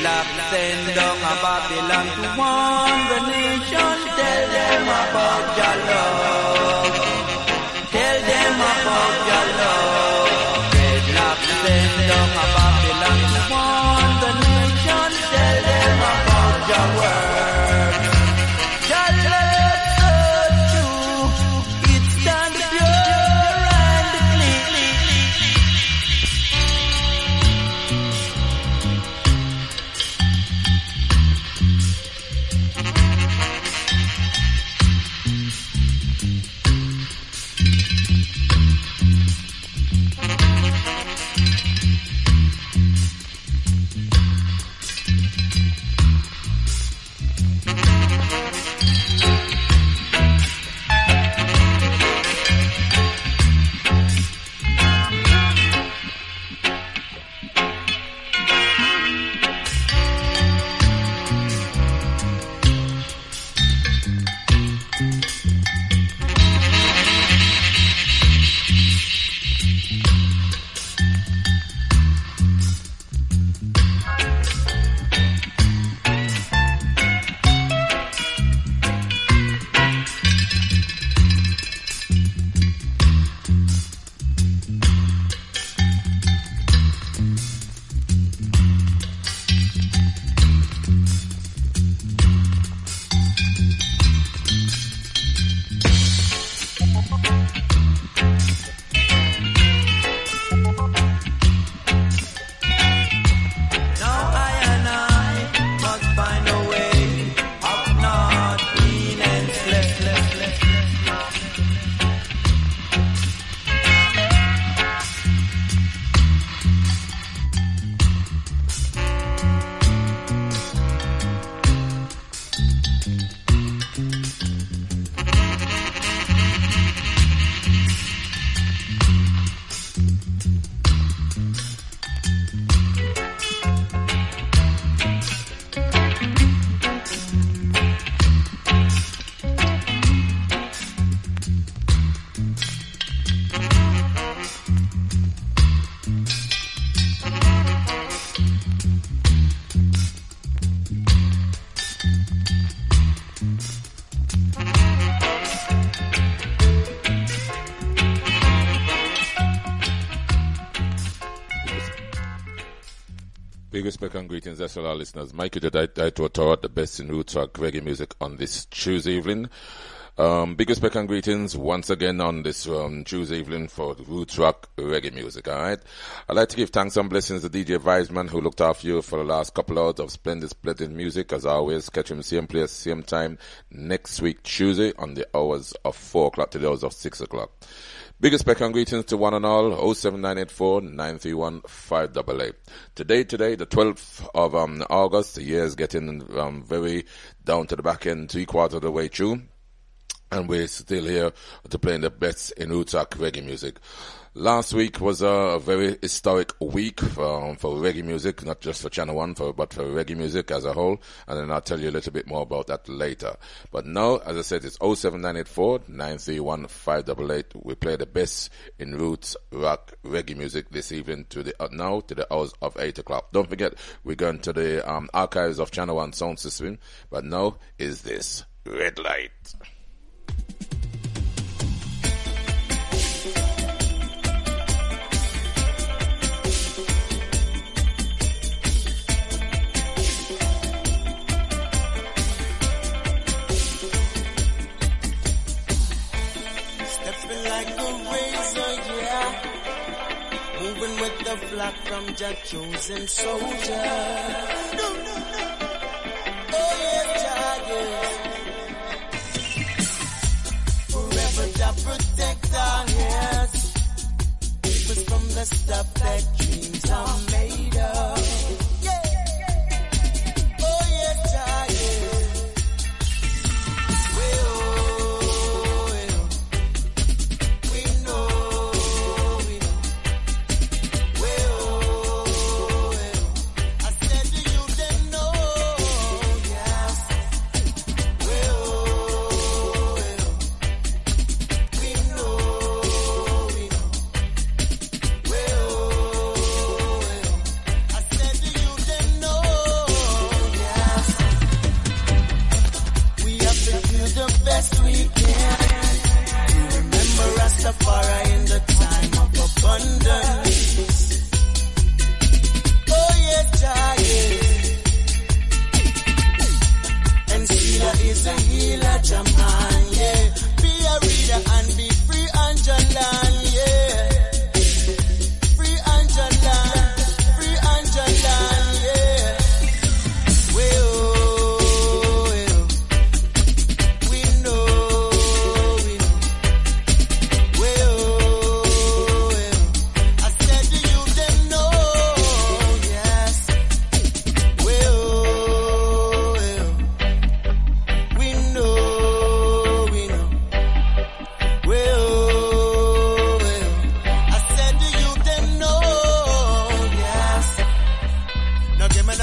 Dreadlock send down a Babylon to warn the nation. Tell them about your love. Tell them about your love. Dreadlock send down a Babylon to warn the nation. Tell them about your word. Your love so true. It stands pure and clean. Big respect and greetings, that's all our listeners. Mikey the Daito, the best in roots rock reggae music on this Tuesday evening. Big respect and greetings once again on this Tuesday evening for roots rock reggae music, alright? I'd like to give thanks and blessings to DJ Viceman who looked after you for the last couple hours of splendid music. As always, catch him same place, same time next week Tuesday on the hours of 4 o'clock to the hours of 6 o'clock. Big respect and greetings to one and all. 07984 931 588. Today, the 12th of August, the year is getting very down to the back end, 3/4 of the way through. And we're still here to play the best in roots rock reggae music. Last week was a very historic week for reggae music, not just for Channel 1, but for reggae music as a whole. And then I'll tell you a little bit more about that later. But now, as I said, it's 07984 931 588. We play the best in roots rock reggae music this evening to the hours of 8 o'clock. Don't forget, we're going to the archives of Channel 1 sound system. But now is this Red Light. Flock from Jah chosen soldier. Oh yes, Jah, yes. Forever Jah protect our ears. Keep us from the stuff that dreams are made of. Yeah. Oh yes, Jah, yes.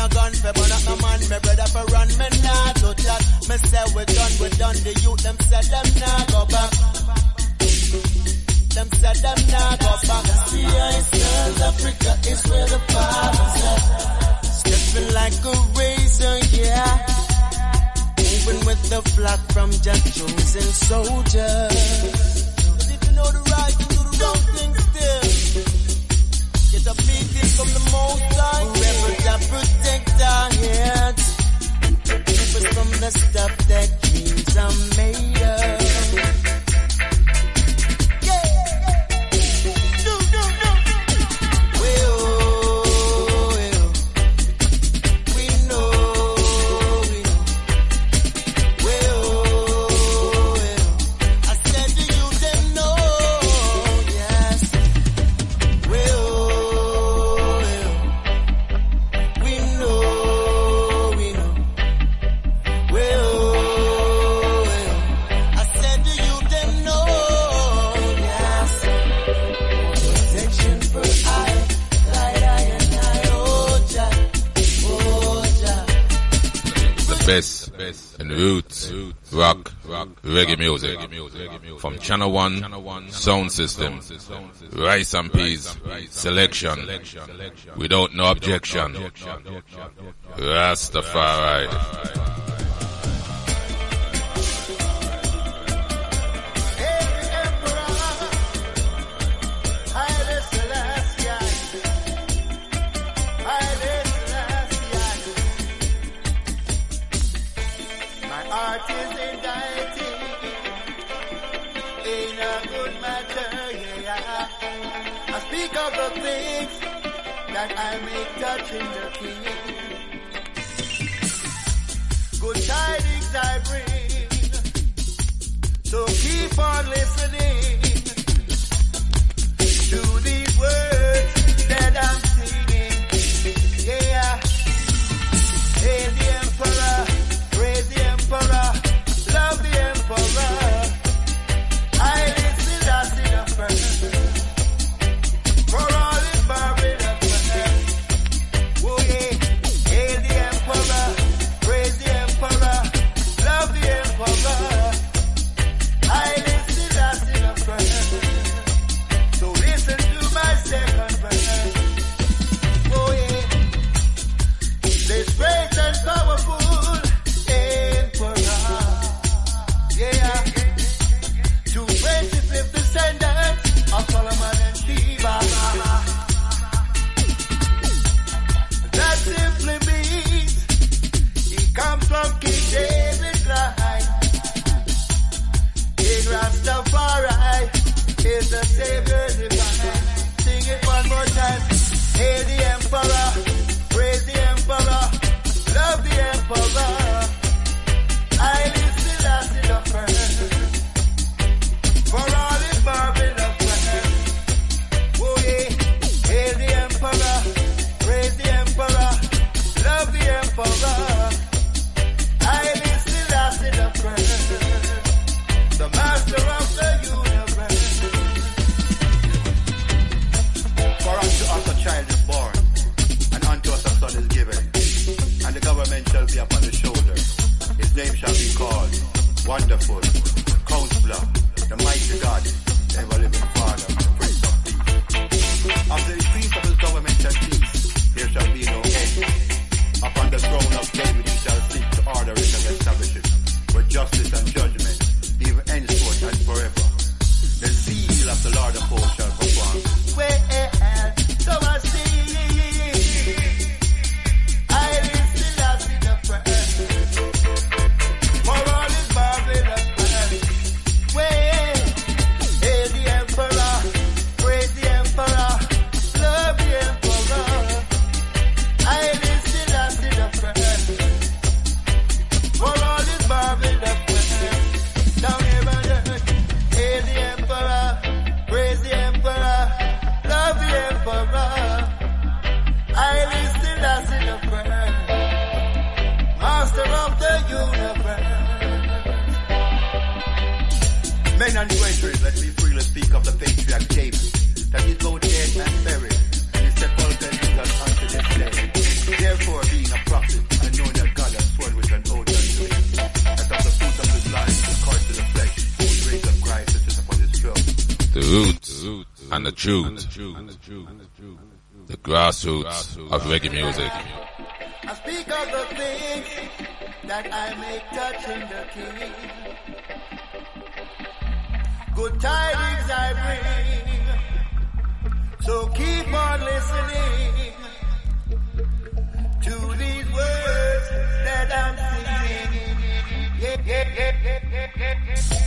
a gun for burn up no man, me brother for run, me nah do that. Me say we done, the youth them say them nah go back. Them say them nah go back. See South Africa is where the power's at. Stepping like a razor, yeah. Moving with the flock from just chosen soldiers. Cause if you know the right, you do the wrong thing still. Get a beating from the most high. Forever that protect our heads. Keep us from the stuff that dreams are made of. Best and roots, rock, reggae music from Channel 1 Sound System, Rice and Peas selection without no objection. Rastafari. Speak of the things that I make touching the King. Good tidings I bring, so keep on listening to these words that I'm singing. Yeah, hail the Emperor, praise the Emperor, love the Emperor. I listen, that's in the first. For all his marvelous works. Oh yeah, hail the Emperor, praise the Emperor, love the Emperor. I listen, that's in the first. So listen to my second verse. Oh yeah, this great and powerful Emperor. Yeah, 225th descendant of Solomon and Sheba. That simply means he comes from King David's line. King Rastafari is the Savior divine. Sing it one more time. Hail the Emperor, praise the Emperor, love the Emperor. I listen, that's in the first. For all his marvelous works. Oh yeah, hail the Emperor, praise the Emperor, love the Emperor. I listen, that's in the first. The master of the universe. For unto us a child is born, and unto us a son is given, and the government shall be upon the shoulder. His name shall be called Wonderful, Counselor, the Mighty God, the Ever-Living Father, Prince of Peace. After the increase of his government and peace, there shall be no end. Upon the throne of David he shall seek to order it and establish it, with justice and judgment, even henceforth and forever. The zeal of the Lord of hosts shall perform. Well, so I see, I listen, that's in the first. For all his marvelous works. Well, hail the Emperor, praise the Emperor, love the Emperor. I listen, that's in the first. For all his marvelous works. Down here on earth, hail the Emperor, praise the Emperor, love the Emperor. I listen, that's in the first. Master of the universe. Men and brethren, let me freely speak of the patriarch David, that he both dead and buried, and his sepulchre is unto this day. Therefore, being a and the truth. The grassroots of reggae music. I speak of the things that I make touching the king. Good tidings I bring, so keep on listening to these words that I'm singing. Yeah, yeah, yeah, yeah, yeah, yeah.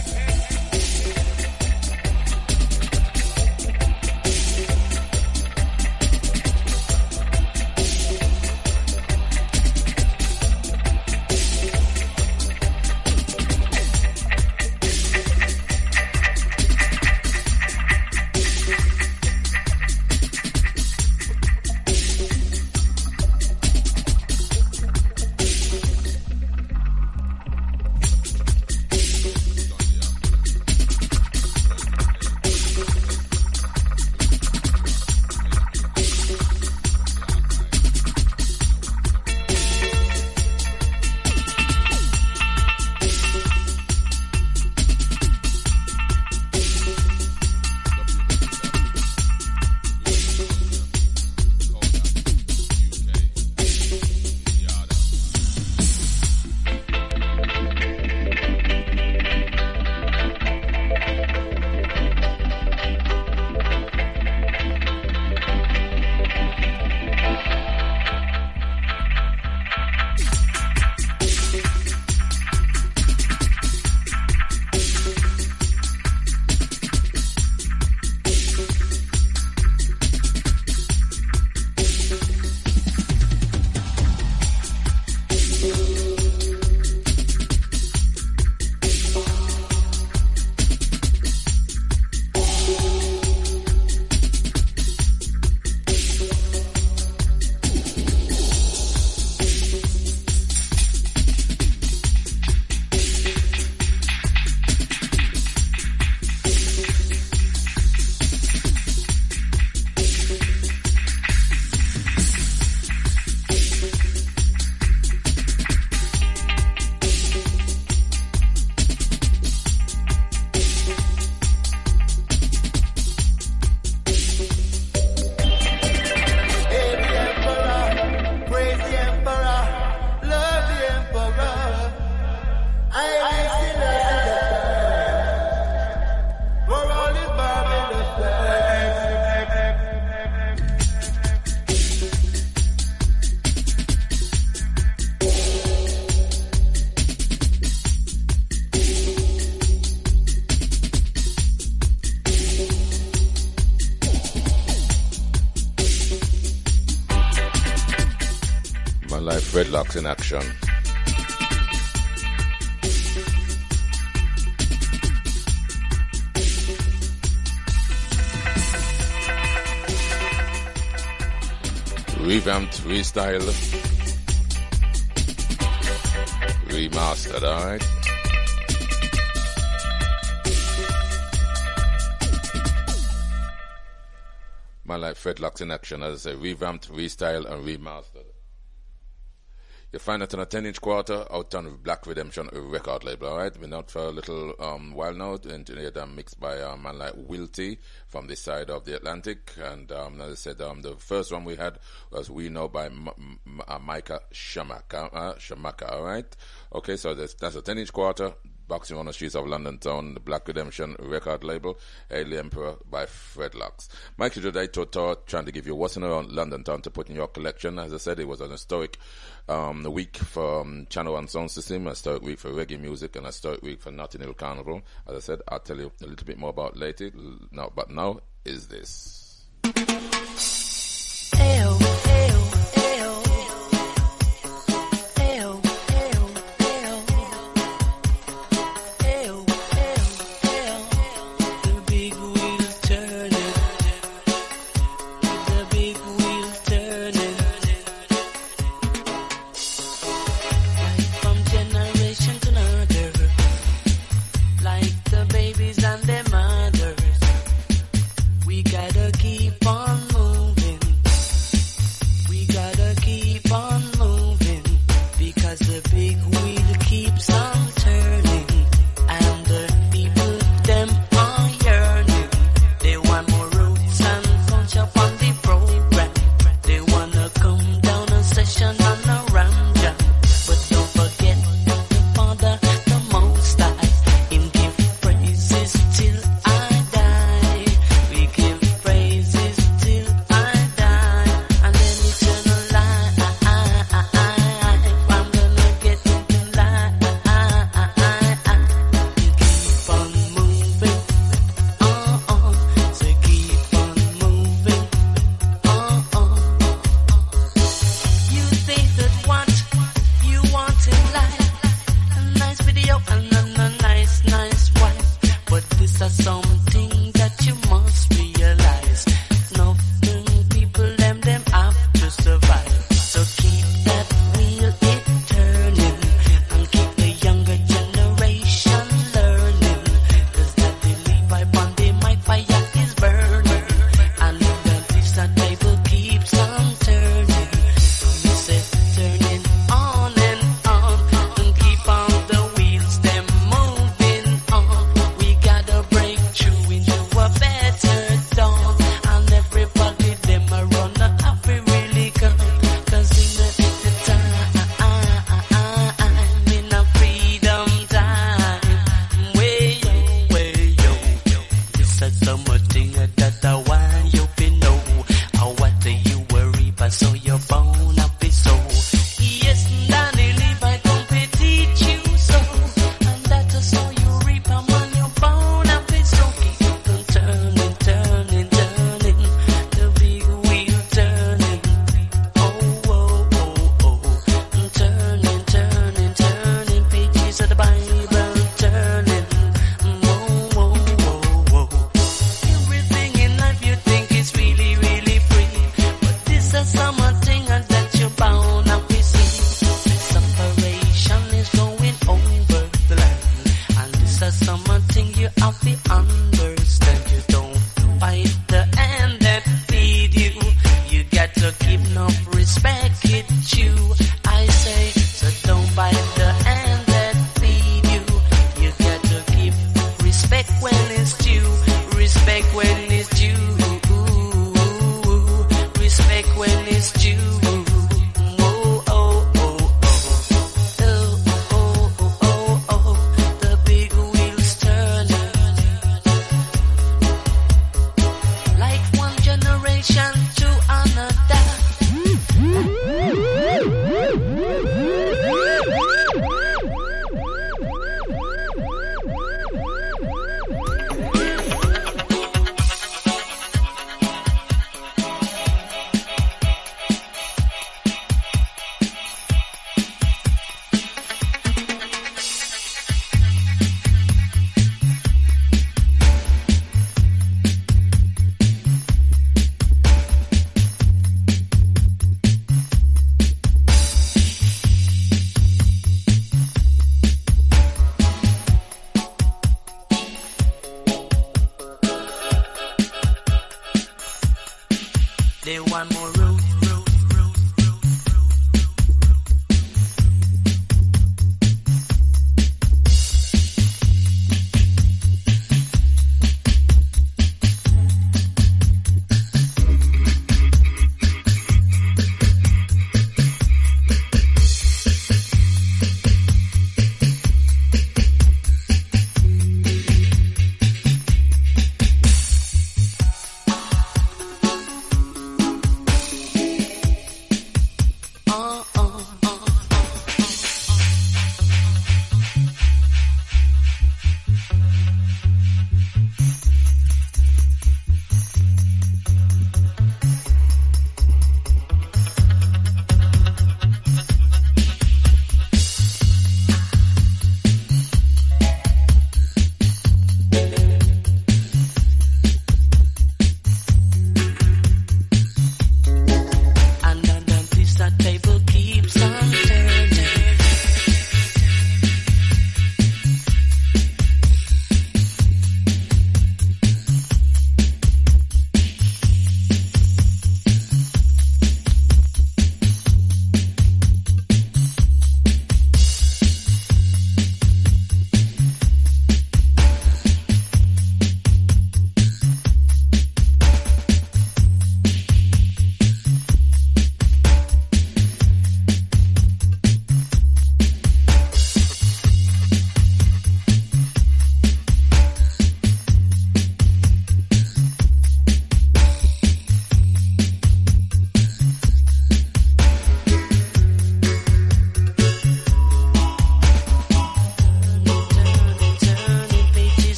Dreadlocks in action. Revamped, restyled, remastered, alright? Man like Dreadlocks in action, as I say, revamped, restyled, and remastered. You find it on a 10-inch quarter out on Black Redemption record label, alright? Been out for a little while now, engineered and mixed by a man like Will T from this side of the Atlantic. And as I said, the first one we had was We Know by Micah Shamaka, alright? Okay, so that's a 10-inch quarter, boxing on the streets of London Town, the Black Redemption record label, Hail the Emperor by Dreadlocks. Mikey Jedi Toto trying to give you what's in around London Town to put in your collection. As I said, it was an historic week for Channel 1 Sound System, a historic week for reggae music, and a historic week for Notting Hill Carnival. As I said, I'll tell you a little bit more about later. But now is this. Ayo, ayo. Babies and their mothers, we gotta keep on moving.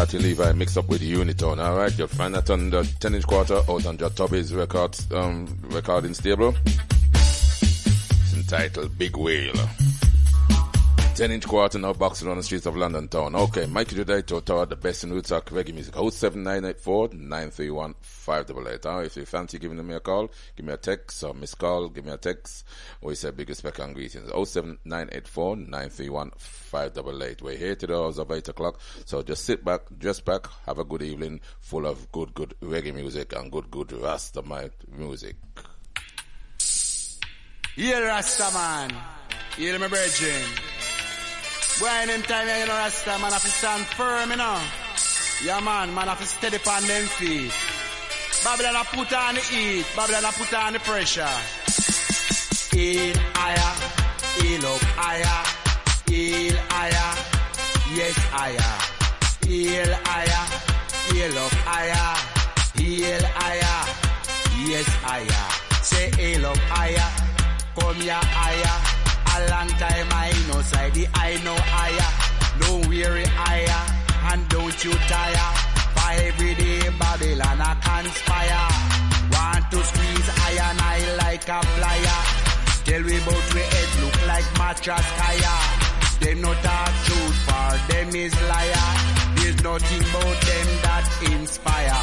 Natty Levi mixed up with Unitone. Alright, you'll find that on the 10-inch quarter out on Jatobi's records, recording stable. It's entitled Big Whale. 10-inch quarter now boxing on the streets of London town. Okay, Mikey Judaito toward the best in roots rock reggae music. 07984-931-588. If you fancy giving me a call, give me a text or miss call, give me a text. We say big respect and greetings. 07984-931-588. We're here to the hours of 8 o'clock. So just sit back, dress back, have a good evening full of good reggae music and good Rastaman music. Yeah, Rastaman. Yeah, my virgin. When in time, you know, Rasta, man, have to stand firm, you know. Yeah, man have to steady upon them feet. Babylon, I put on the heat. Babylon, I put on the pressure. Heal higher, heal up higher, heal higher, yes higher. Heal higher, heal up higher, heal higher, yes higher. Say heal up higher, come here higher. A long time I know side, I know higher. Don't weary higher, and don't you tire. For every day Babylon I conspire. Want to squeeze iron I like a plier. Tell we bout we head look like mattress kaya. Them not talk truth, for them is liar. There's nothing about them that inspire.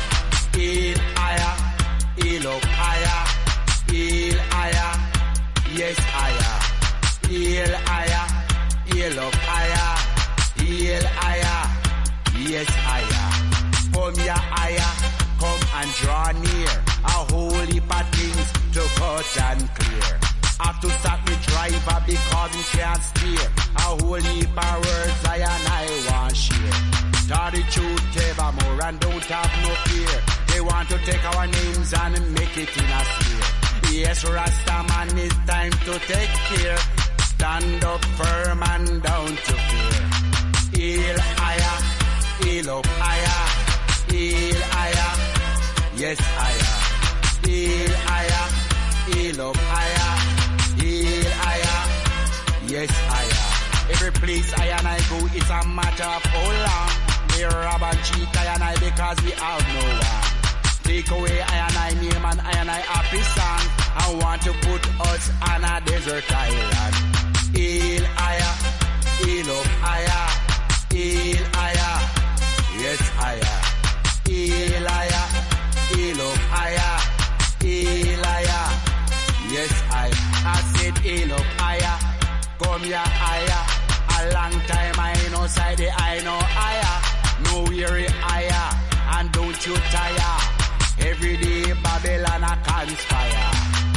Heal higher, heal up higher, heal higher, yes higher. Heal higher, heal up higher, heal higher, yes higher. Come here higher, come and draw near. A whole heap of things to cut and clear. Have to stop me driver because he can't steer. A whole heap of words I and I want share. Tell the truth evermore and don't have no fear. They want to take our names and make it in a smear. Yes, Rastaman, it's time to take care. Stand up firm and down to fear. Heal higher, heal up higher, heal higher, yes higher. Heal higher, heal up higher, heal higher, yes higher. Every place I and I go, it's a matter of how long. They rob and cheat I and I because we have no one. Take away I and I name and I happy song. I want to put us on a desert island. Heal higher, heal up higher, heal higher, yes higher. Heal higher, heal up higher, heal higher, yes higher. I said heal up higher, come here higher. A long time I know side, I know higher. No weary higher, and don't you tire. Every day Babylon a conspire.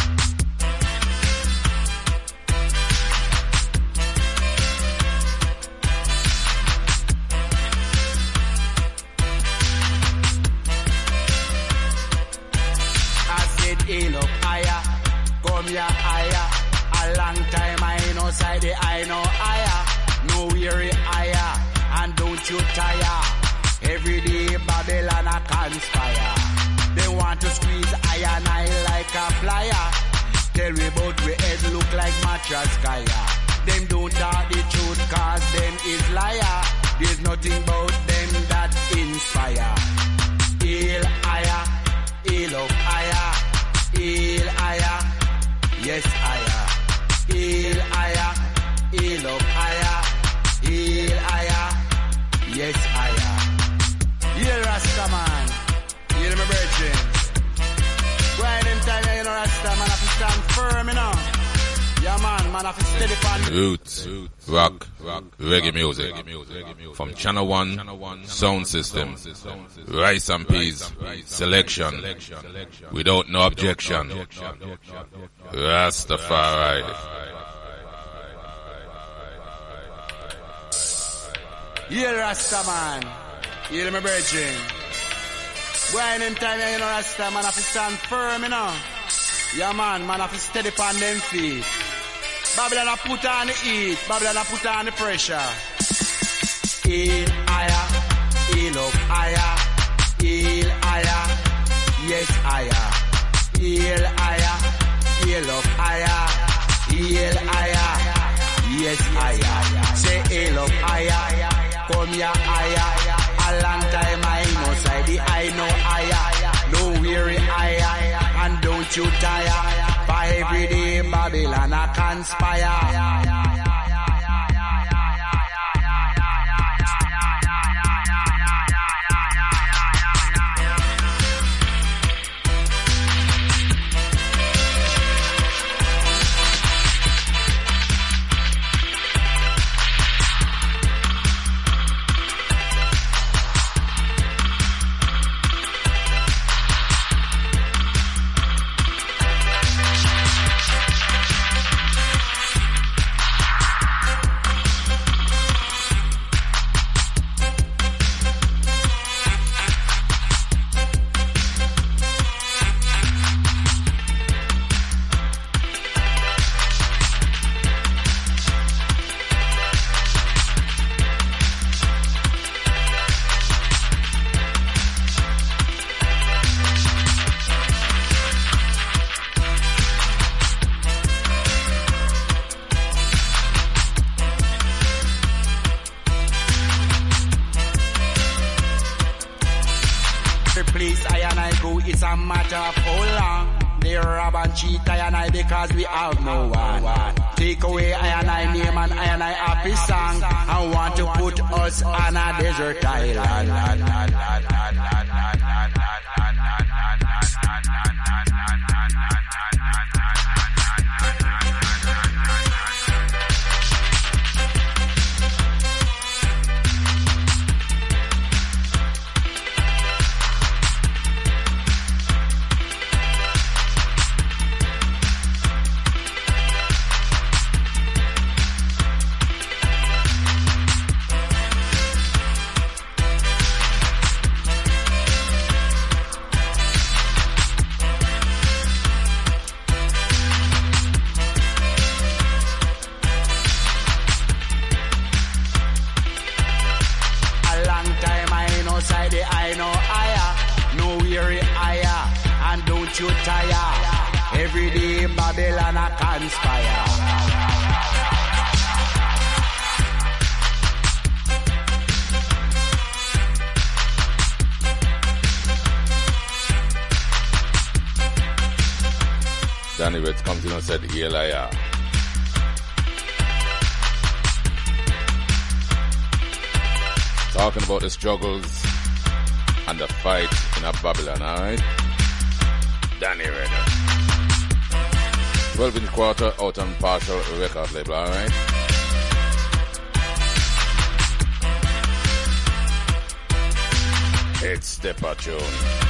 Heal up higher, come here higher. A long time I know side, I know higher. No weary higher, and don't you tire. Every day Babylon a conspire. They want to squeeze iron I like a plier. Tell me about we head look like mattress kaya. Them don't talk the truth cause them is liar. There's nothing about them that inspire. Heal higher, heal up higher. Heal higher, yes higher. Heal higher, heal up higher. Heal higher, yes higher. Heal Rastaman, heal my virgin. Why them time you know Rastaman have to stand firm, you know. Yeah man have to steady pan. Roots, rock, reggae music. From Channel 1, sound system. Rice and peas, selection. Without no objection. Rastafari. Yeah, Rastaman. Yeah, my virgin. Why them time you know Rastaman have to stand firm, you know. Yeah man have to steady upon them feet. Babylon I put on the heat. Babylon I put on the pressure. Heal higher, heal up higher, heal higher, yes higher. Heal higher, heal up higher, heal higher, yes higher. Say heal up higher, come here higher. A don't you tire. For every day Babylon a conspire. Place I and I go, it's a matter of how long. They rob and cheat I and I because we have no one. Take away I and I name and I and I happy song and want to put us on a desert island. You tire. Every day Babylon a conspire. Danny Red comes in and said, Eliah. Talking about the struggles and the fight in a Babylon, alright? Danny Red. 12-inch quarter out on partial record label, alright? It's Stepper Tune.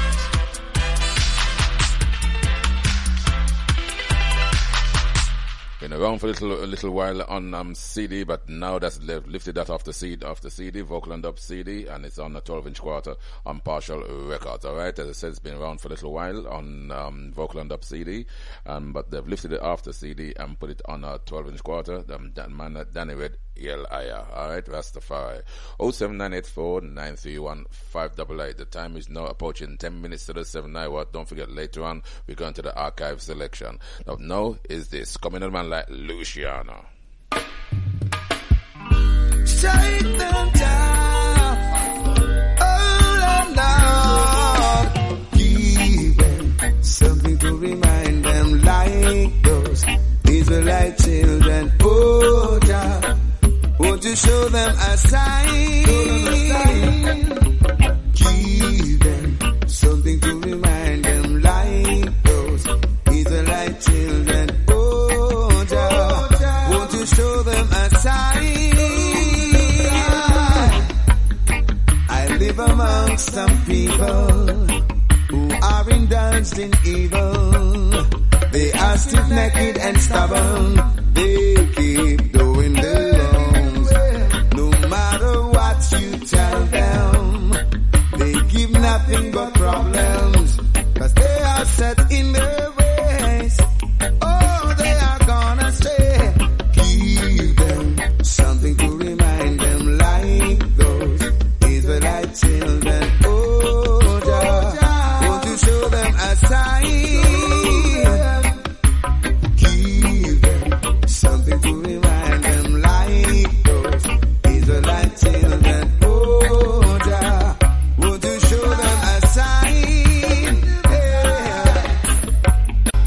Been around for a little while on CD, but now that's lifted that off the CD, Vocal and Dub CD, and it's on a 12-inch quarter on Partial Records. All right, as I said, it's been around for a little while on Vocal and Dub CD, but they've lifted it off the CD and put it on a 12-inch quarter. Danny Red, Eliah. All right, Rastafari. 07984-931-588. The time is now approaching 10 minutes to the 7 hour. Don't forget, later on we're going to the archive selection. Now is this coming on man like Luciano. Shake them down, oh Lord, give them something to remind them like those Israelite children. Oh God, won't you show them a sign? Give them something to remind them like those Israelite children. Oh God, won't you show them a sign? I live amongst some people who are indulged in evil. They are stiff-necked and stubborn. They keep doing the wrongs. No matter what you tell them, they give nothing but problems. 'Cause they are set in their ways. Oh, they are gonna stay. Give them something to remind them like those Israelite children. Oh, God, won't you show them a sign? Give them something to remind them like those Israelite children. Oh, God, won't you show them a sign? Yeah.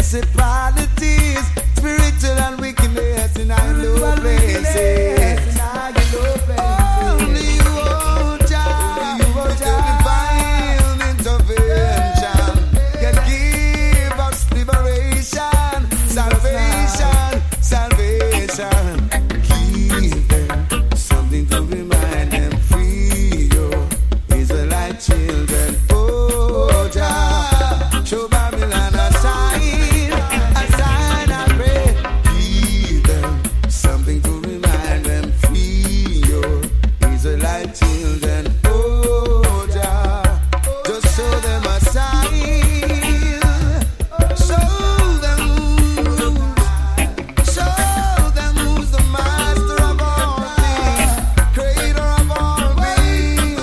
principalities, spiritual and wickedness in our low places. Only you, oh Jah, with your divine intervention, can give us liberation, salvation, salvation. Give them something to remind them, free your Israelite children. Oh Jah, show Babylon a sign, I pray. Give them something to remind them, free your Israelite children. Oh Jah, just show them a sign, show them who's the master of all things, creator of all things.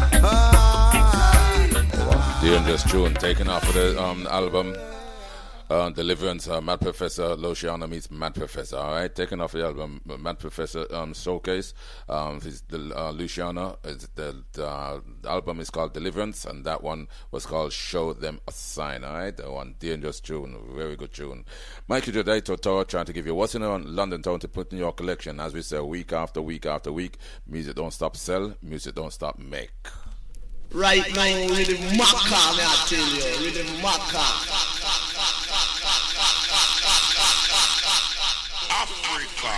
Dangerous tune taken off of the album Deliverance, Mad Professor, Luciano meets Mad Professor, alright? Taken off the album Mad Professor Showcase. Luciano, the album is called Deliverance, and that one was called Show Them a Sign, alright? That one, dangerous tune, very good tune. Mikey Jedi Totoro trying to give you what's in London Town to put in your collection. As we say, week after week after week, music don't stop sell, music don't stop make. Right now, with the maca, may I tell you, with the maca. Africa.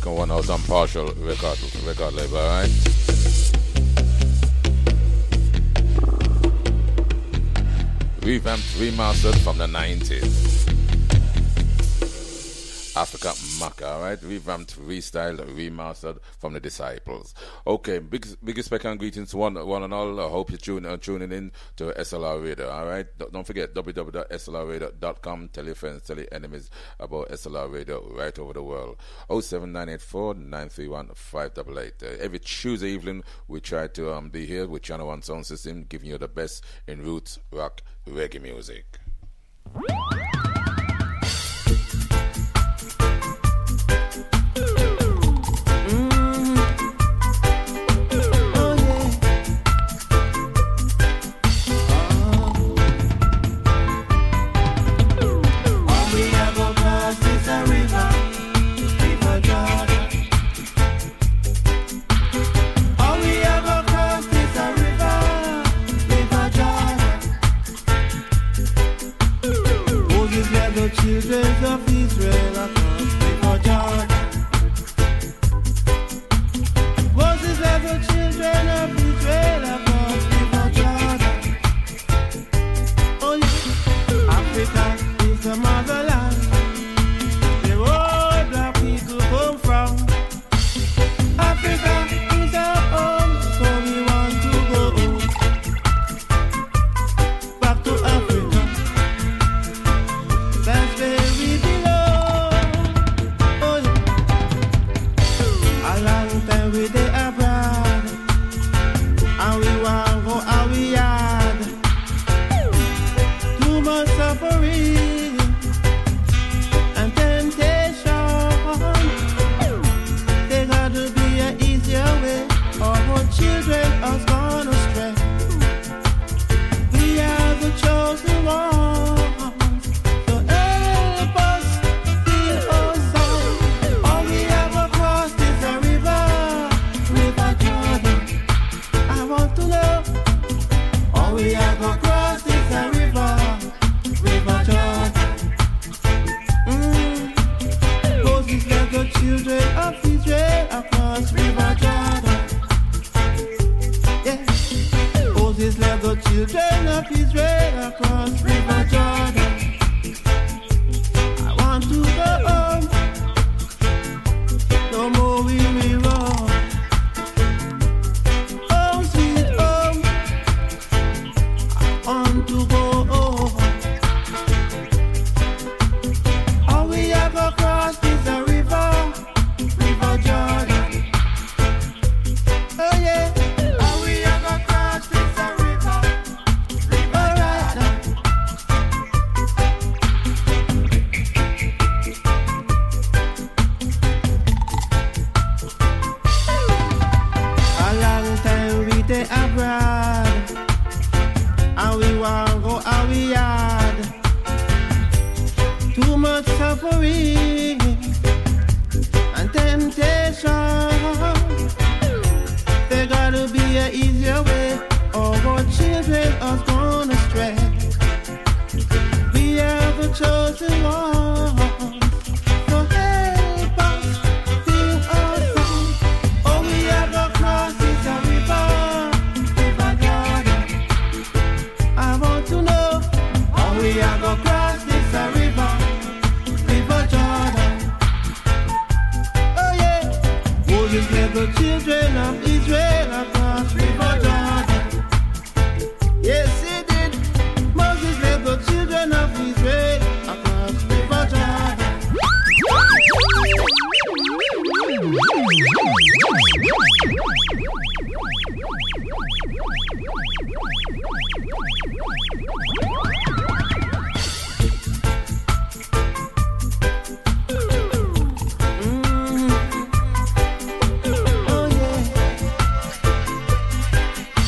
second one out on Partial record label, alright? Revamped, remastered from the 90s. Africa Maka, alright? Revamped, restyled, remastered from the Disciples. Okay, biggest respect and greetings to one and all. I hope you're tuning in to SLR Radio, alright? Don't forget www.slrradio.com. Tell your friends, tell your enemies about SLR Radio right over the world. 07984 931 588. Every Tuesday evening, we try to be here with Channel 1 Sound System, giving you the best in roots, rock, reggae music. Children of Israel across River Jordan. Moses led the children of Israel across River Jordan. Oh yeah, Africa is the motherland where all black people come from. Africa is our home, so we want to go home. Back to Africa. That's where we belong. Oh, yeah. A long time we dey abroad, and we want go and we had too much suffering and temptation. There got to be an easier way, or our children are gone astray. We are the chosen ones. We are gonna cross this river, River Jordan. Moses led the children of Israel across River Jordan. Yeah, Moses led the children of Israel across River Jordan. I want to go home, no more we run. To go home. All we have across is a river, River Jordan. Oh yeah, all we have across is a river, River Jordan. A long time we dey abroad, and we want go and we had too much suffering and temptation. There gotta be an easier way, or our children are gone astray. We are the chosen ones, so help us, sing our song. Oh, we have to cross this river, River Jordan. I want to know how we are gonna cross this river, River Jordan. Oh yeah, Moses led the children of Israel across River Jordan. Yes, he did. Moses led the children of Israel across River Jordan. Oh yeah.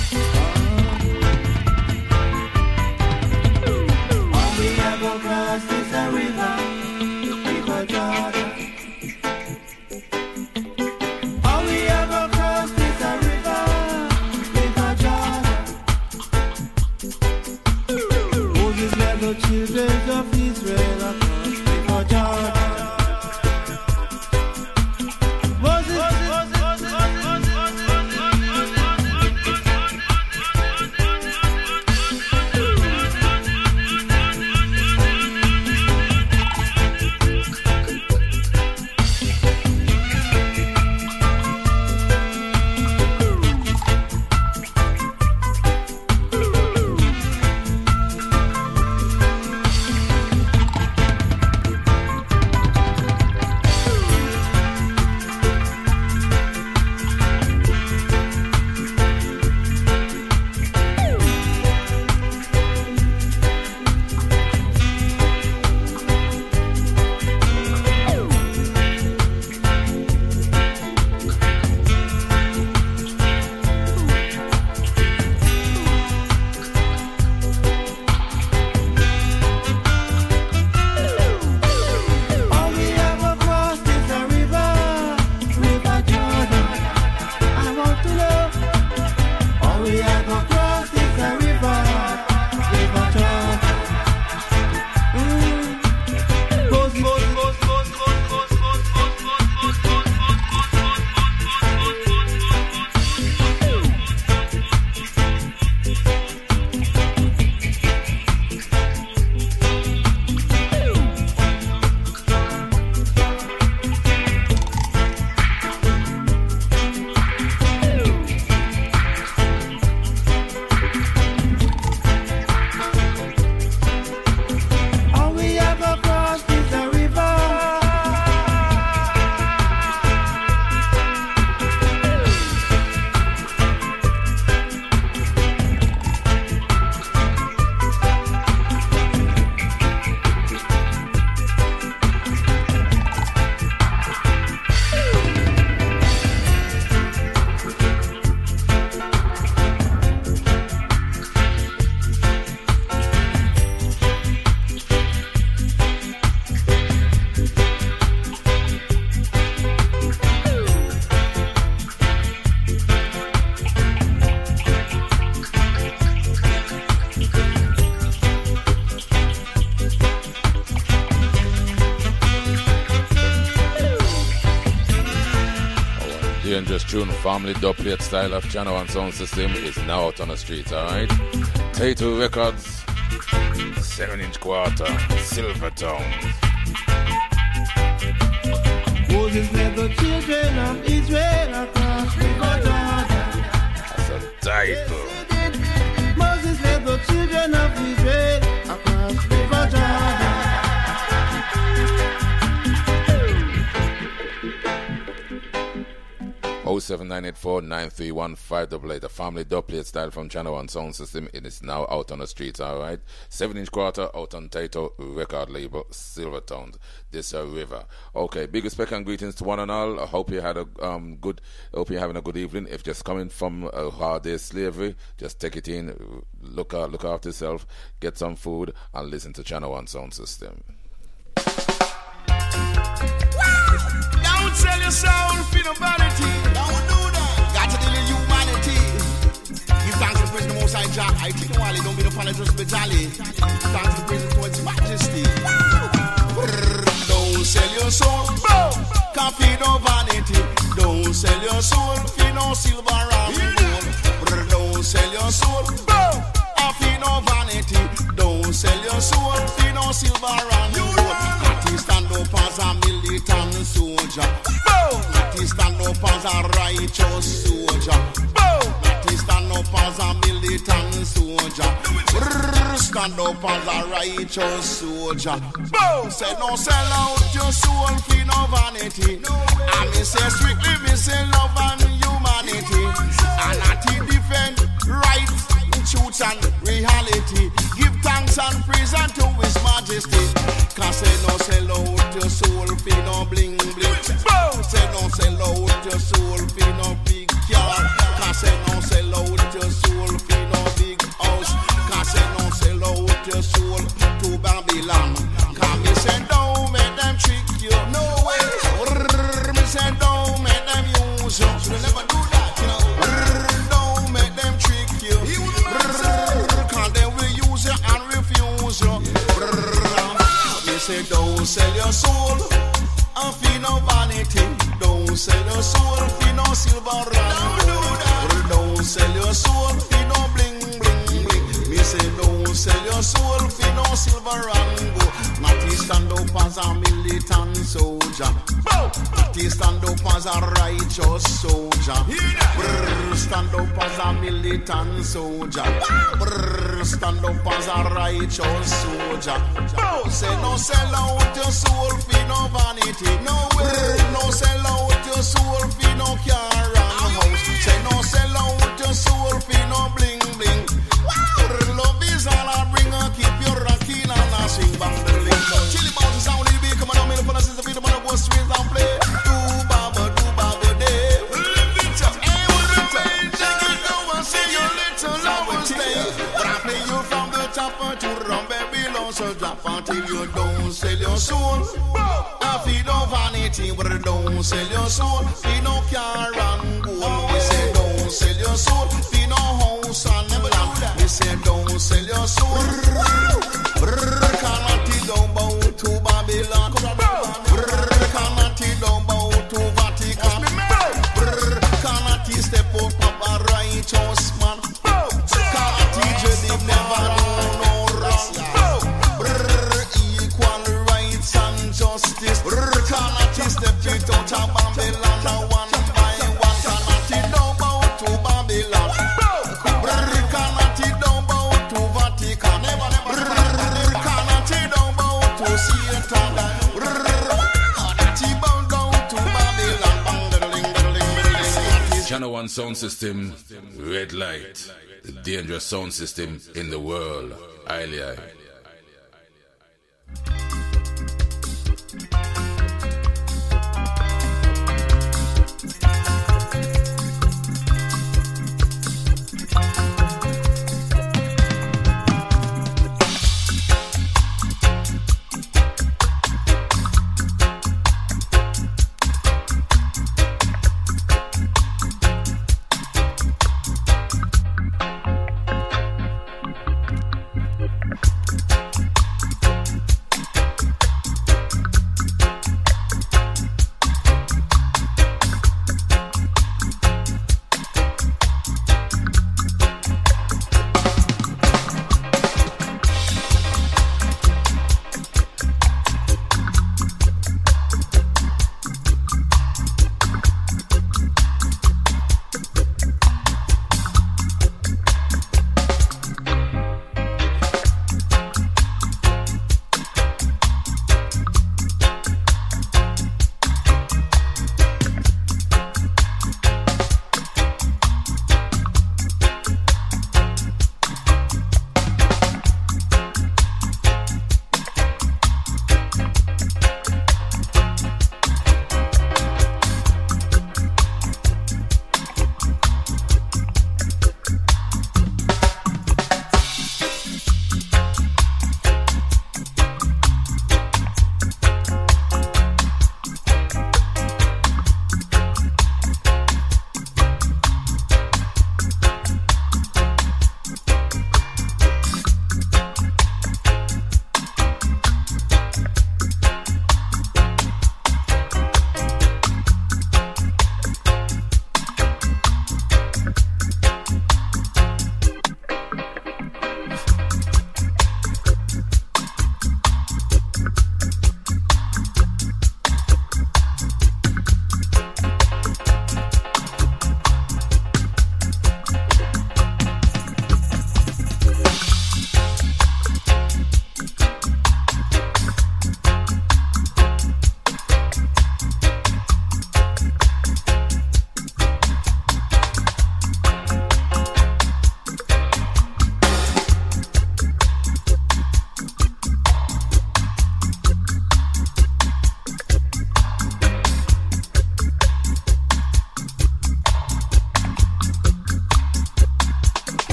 dangerous tune, family dubplate style of channel and sound system is now out on the streets, alright? Tattoo Records, 7-inch quarter, Silvertown. Moses led the children of Israel across River Jordan. That's a title. Moses led the children of Israel across River Jordan. 07984-931-588. The family dubplate style from Channel 1 sound system. It is now out on the streets, alright? 7-inch quarter out on Taito record label, Silvertown. This river. Okay, big respect and greetings to one and all. I hope you had a hope you're having a good evening. If just coming from a hard day's slavery, just take it in, look after yourself, get some food, and listen to Channel 1 sound system. Don't sell your soul for the vanity. Don't do that. Got to deal with humanity. Give thanks to the President Most High Jah. I take no wally, don't be the planet hospitality. Thanks to the President to His Majesty. Don't sell your soul, can't feed no vanity. Don't sell your soul, feed no silver and gold. Don't sell your soul, can't feed no vanity. Don't sell your soul, feed no silver and gold. Natty stand up as a militant soldier. Natty stand up as a righteous soldier. Natty stand up as a militant soldier. Stand up as a righteous soldier. Say no sell out your soul for no vanity. And me say strictly me say love and humanity. And Natty defend rights, truth and reality. Give thanks and praise unto His Majesty. Cause say no sell out your soul for no bling bling. Say no sell out your soul for no big car. Cause say no sell out your soul for no big house. Cause say no sell out your soul to Babylon. Cause me say don't make them trick you. No way. Me say don't make them use you. Should never do that, you know. Don't make them trick you. Cause they will use you and refuse you. Me say don't sell your soul and feed no vanity. Don't sell your soul for no silver and gold. Don't sell your soul for no bling bling bling. Me say don't sell your soul for no silver and gold. Natty stand up as a militant soldier. Natty stand up as a righteous soldier. Stand up as a militant soldier. Stand up as a righteous soldier. Say no sell out your soul for no vanity. No way. No sell out your soul for no car and house. Say no sell out your soul for no bling bling. Love is all I bring. Keep your rocking and I sing bang the ling. Chilly bounce the sound of the beat. Come on, I'm in the fun of the beat. I'm gonna go straight and play. Do baba day. Hey, what the pain? Take it down and sing your little love stay. But I play you from the top to run baby long. So drop until you don't sell your soul. I feed no vanity, but don't sell your soul. Feed no car and gold. We say don't sell your soul. Feed no house and land. We say don't sell your soul. Canati don't bow to Babylon. Canati don't bow to Vatican. Canati step up a righteous man. Canati just never do no wrong. Equal rights and justice. Canati step it out of Babylon one by one. Canati don't bow to Babylon. Canati don't bow to Vatican. Canati don't bow to Satan. Canati bow down to Babylon. Channel 1 sound system, red light. The dangerous sound system in the world. Highly high.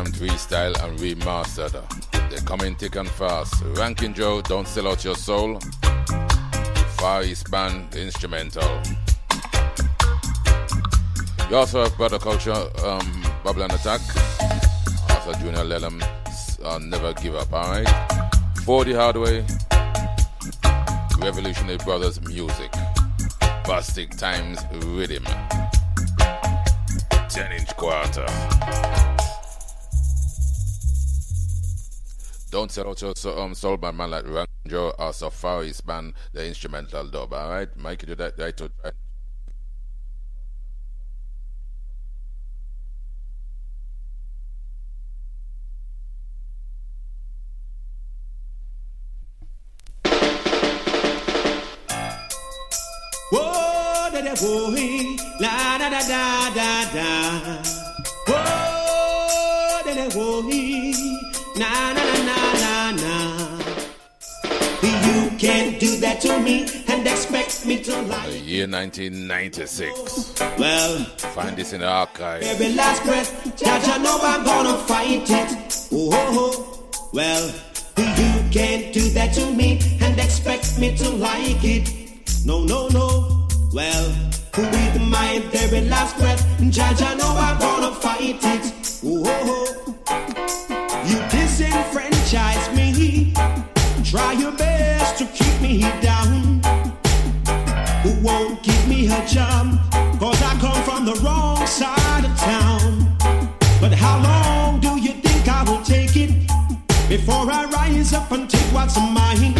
revamped, restyled, and remastered. They're coming thick and fast. Ranking Joe, Don't Sell Out Your Soul. Far East Band, the instrumental. You also have Brother Culture, Babylon Attack. Also Junior Lelum, Never Give Up, alright? 40 Hardway, Revolutionary Brothers Music. Bastic Times Rhythm. 10-inch quarter. Don't Sell Out Your Soul by man like Ranjo or Safari Span, the instrumental dub, alright? Mike, you do that right to try. Whoa, da da whoa, la da da da da da. Whoa, da da whoa, na na na na na na. You can't do that to me and expect me to lie. The year 1996. Well, find this in the archive. Every last breath, Judge, I know I'm gonna fight it. Oh, oh, oh. Well, you can't do that to me and expect me to like it. No, no, no. Well, with my very last breath, Judge, I know I'm gonna fight it. Oh, oh, oh. You disenfranchise me. Try your best to keep me down. Who won't give me a job? Cause I come from the wrong side of town. But how long do you think I will take it before I rise up and take what's mine?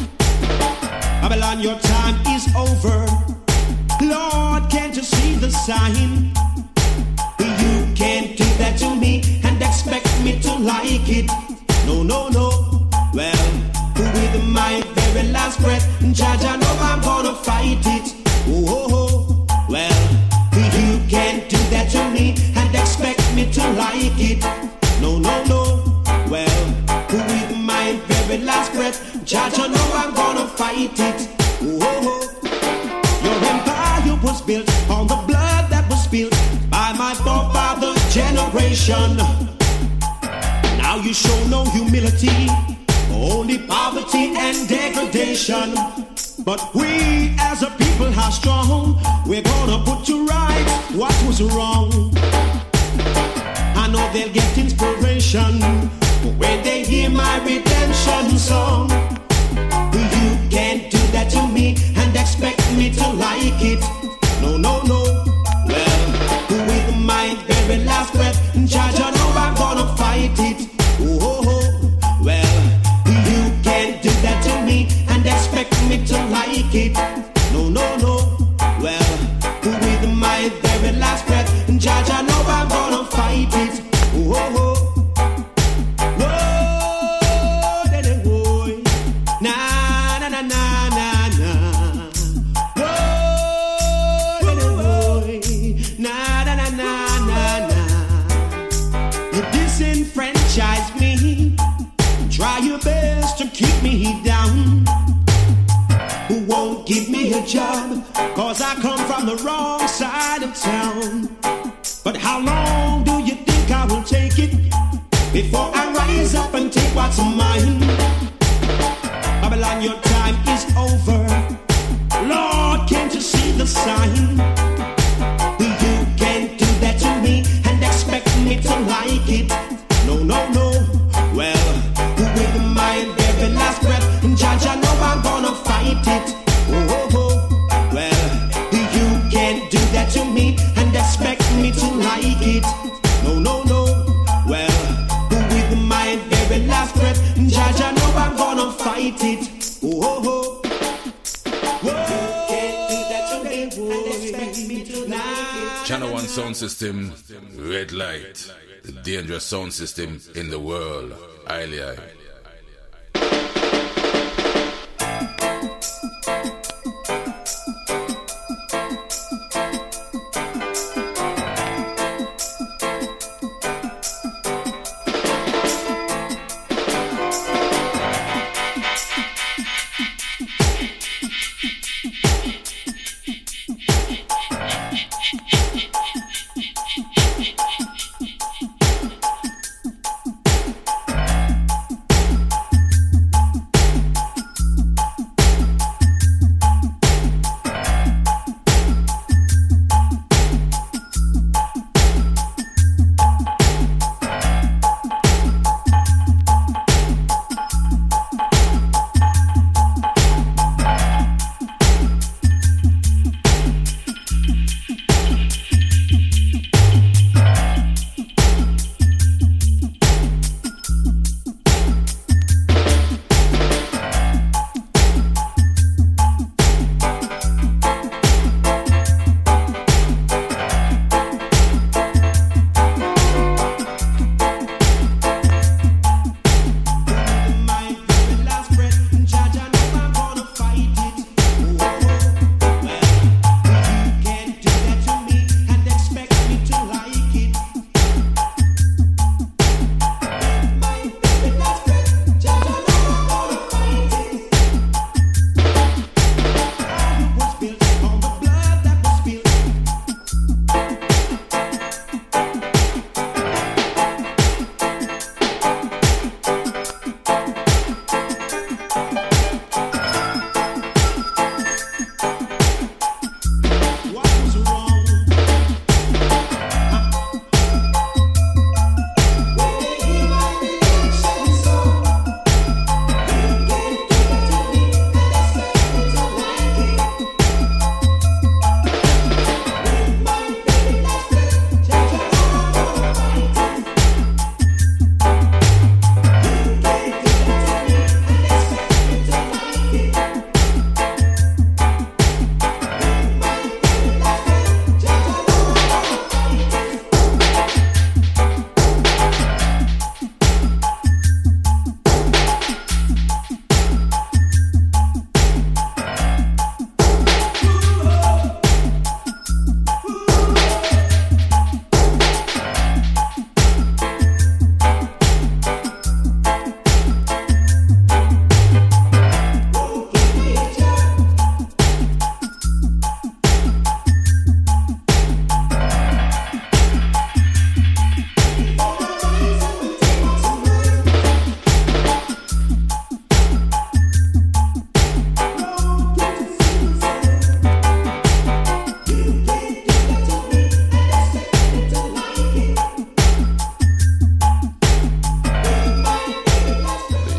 Babylon, your time is over. Lord, can't you see the sign? You can't do that to me and expect me to like it. No, no, no. Well, with my very last breath, Judge, I know I'm gonna fight it. Oh, oh, oh. Well, you can't do that to me and expect me to like it. No, no, no. Well, with my very last breath, Judge, I know I'm gonna fight it. Oh, oh, oh. Your empire was built on the blood that was spilled by my forefather's generation. Now you show no humility, only poverty and degradation. But we as a people are strong. We're gonna put to right what was wrong. I know they'll get inspiration when they hear my redemption song. You can't do that to me and expect me to like it. No, no, no. Well, with my very last breath, Judge, I know I'm gonna fight it. Oh, oh, oh. Well, you can't do that to me and expect me to like it. No, no, no. Well, with my very last breath, Judge, I know I'm gonna fight it. Oh, oh, oh. Whoa, da, da, whoa. Na, na, na, na, na, na. Whoa, da, da, whoa. Na, na, na, na, na, na. You disenfranchise me. Try your best to keep me down. Who won't give me a job? Cause I come from the wrong side of town. But how long do you think I will take it before I rise up and take what's mine? Babylon, your time is over. Lord, can't you see the sign? You can't do that to me and expect me to like it. No, no, no. Well, with my very last breath, Judge, I know I'm gonna fight it. Oh, oh, oh. Well, you can't do that to me and expect me to like it. No, no, no. Well, with my very last breath, Judge, I know I'm gonna fight it. Oh, oh, oh. Whoa, can't do that to me and expect me to like it. Channel 1 sound system, red light. The dangerous sound system in the world. Highly high.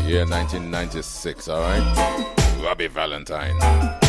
Year 1996, alright? Robbie Valentine.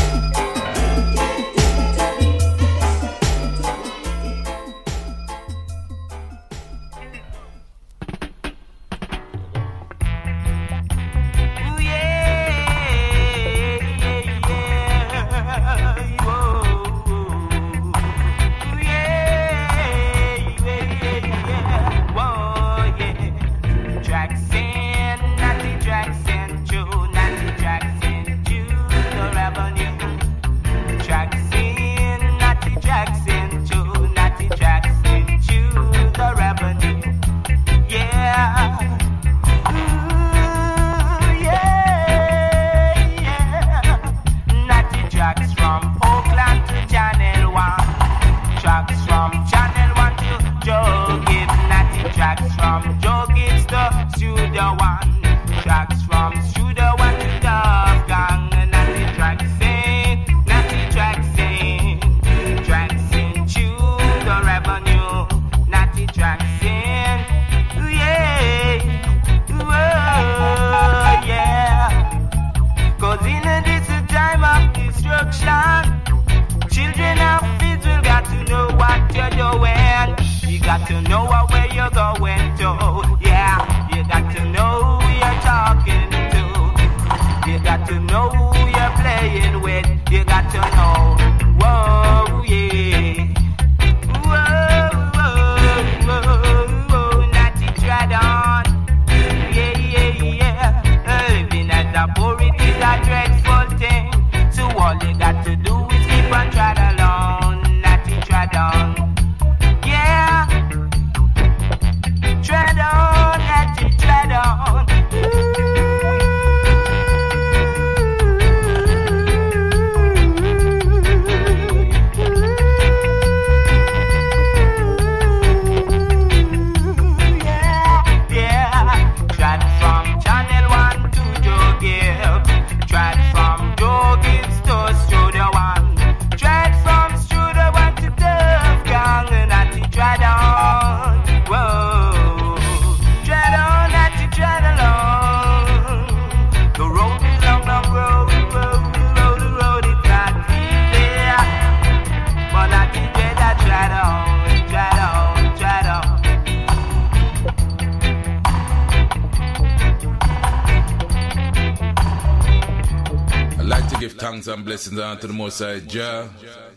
And blessings unto the Most High Jah,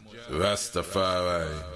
Rastafari.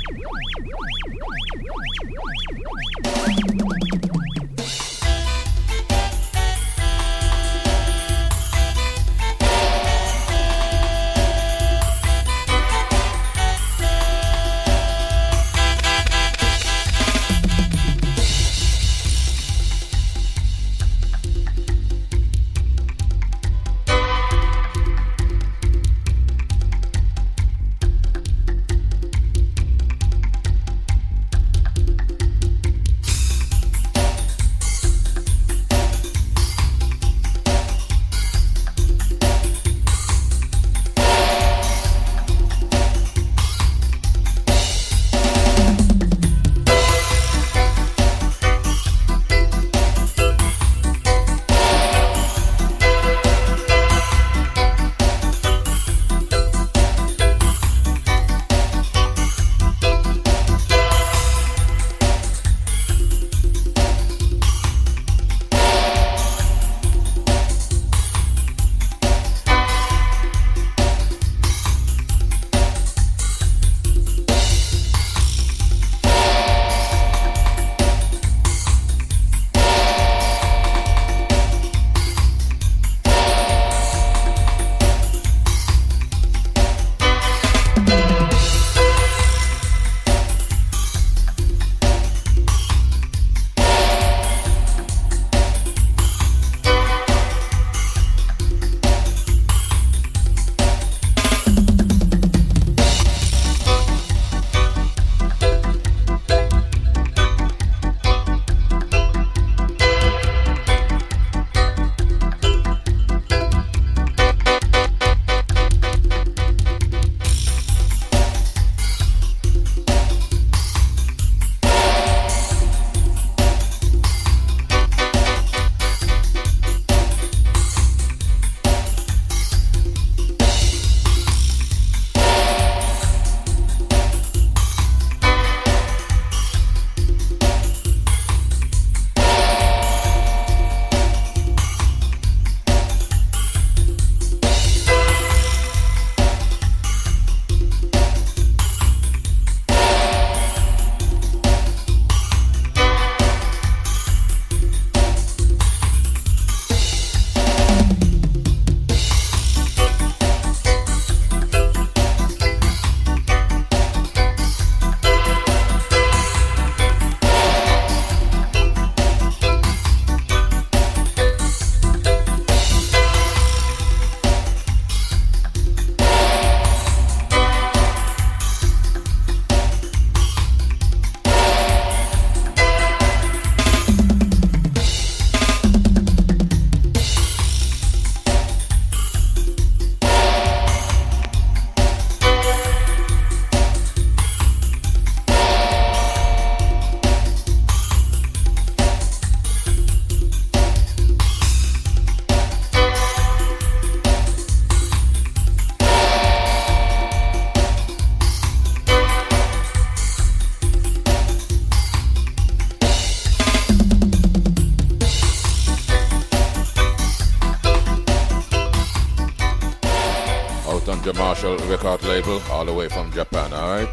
The Marshall record label, all the way from Japan, alright?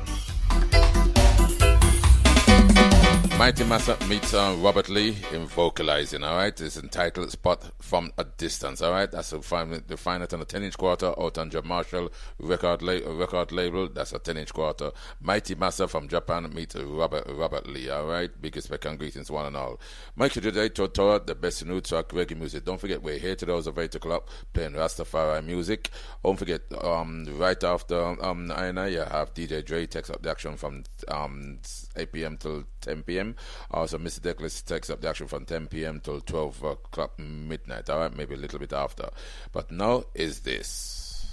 Mighty Massa meets Robert Lee in vocalizing, alright? It's entitled Spot from a Distance, alright? That's you find it on a 10-inch quarter out on Jeb Marshall record label. That's a 10-inch quarter. Mighty Massa from Japan meets Robert Lee, alright? Big respect and greetings, one and all. Mike today to the best in new track reggae music. Don't forget, we're here today at 8 o'clock playing Rastafari music. Don't forget, right after you have DJ Dre takes up the action from 8 p.m. till 10 p.m. Also, Mr. Deckless takes up the action from 10 p.m. till 12 o'clock midnight. All right, maybe a little bit after. But now is this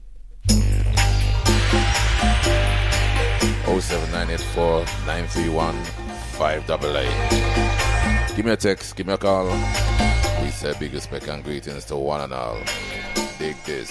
07984 931 588. Give me a text, give me a call. We say big respect and greetings to one and all. Dig this.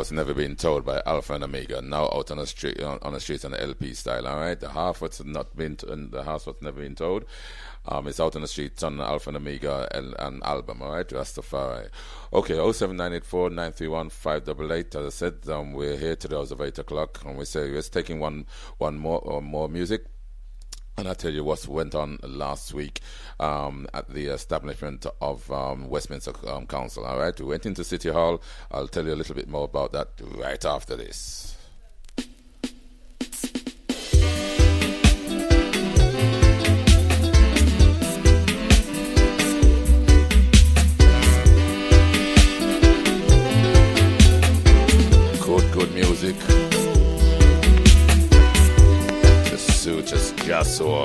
What's Never Been Told by Alpha and Omega, now out on the street, on the streets on the LP style. All right, the half what's not been, the half what's never been told. It's out on the streets on Alpha and Omega and album. All right, Rastafari. Okay, 07984 931 588. As I said, we're here to the hours of 8 o'clock, and we say we're taking one more music. And I'll tell you what went on last week at the establishment of Westminster Council. All right, we went into City Hall. I'll tell you a little bit more about that right after this. Good music. Just your soul.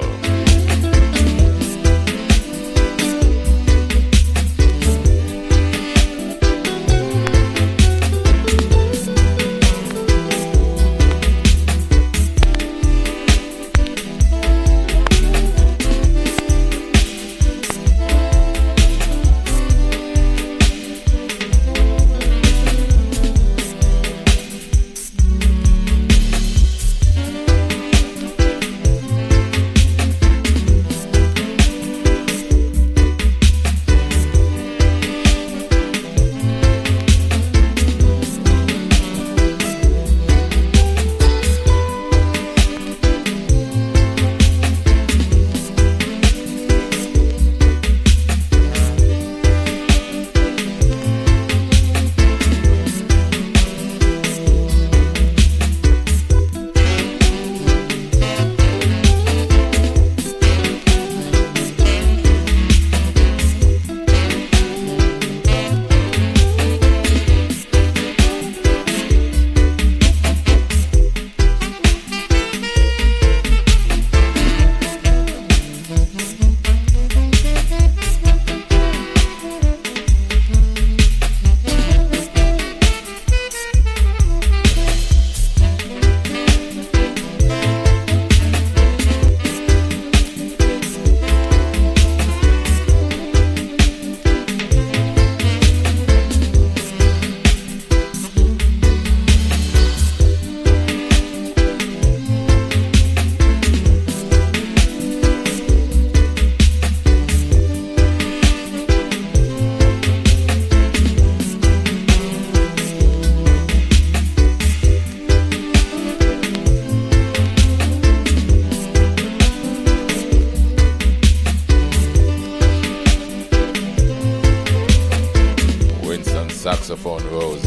Saxophone Rose,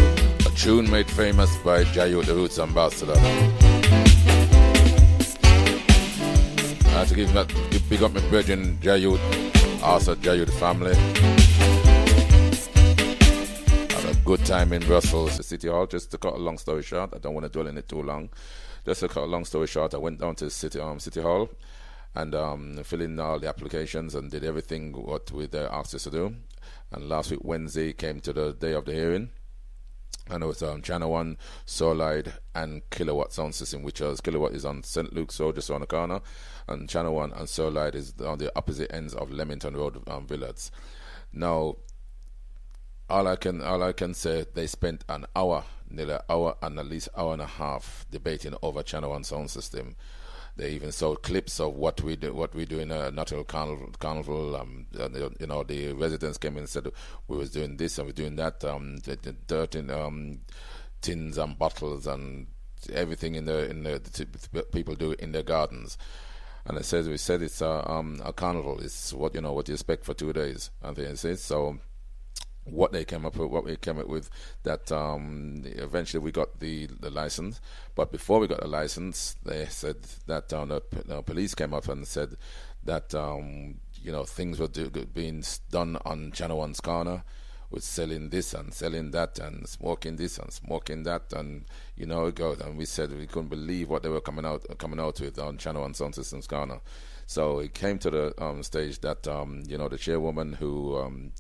a tune made famous by Jayu, the Roots Ambassador. I have to give big up my brethren Jayu, also Jayu the family. Had a good time in Brussels, the City Hall. Just to cut a long story short, I don't want to dwell in it too long. Just to cut a long story short, I went down to City Hall and filled in all the applications and did everything what we asked us to do. And last week, Wednesday, came to the day of the hearing. And it was Channel 1, Soulide, and Kilowatt sound system, which was Kilowatt is on St. Luke's Road, just around the corner. And Channel 1 and Soulide is on the opposite ends of Leamington Road, Villards. Now, all I can say, they spent an hour, nearly an hour and at least hour and a half debating over Channel 1 sound system. They even saw clips of what we do in a Nottingham Carnival. The residents came in and said we was doing this and we're doing that. The dirt in tins and bottles and everything in the people do in their gardens. And we said it's a carnival. It's what you expect for 2 days. And they said so. What we came up with, that eventually we got the license. But before we got the license, they said that the police came up and said that things were being done on Channel 1's corner, with selling this and selling that and smoking this and smoking that, and it goes. And we said we couldn't believe what they were coming out with on Channel 1 Sound Systems corner. So it came to the stage that the chairwoman who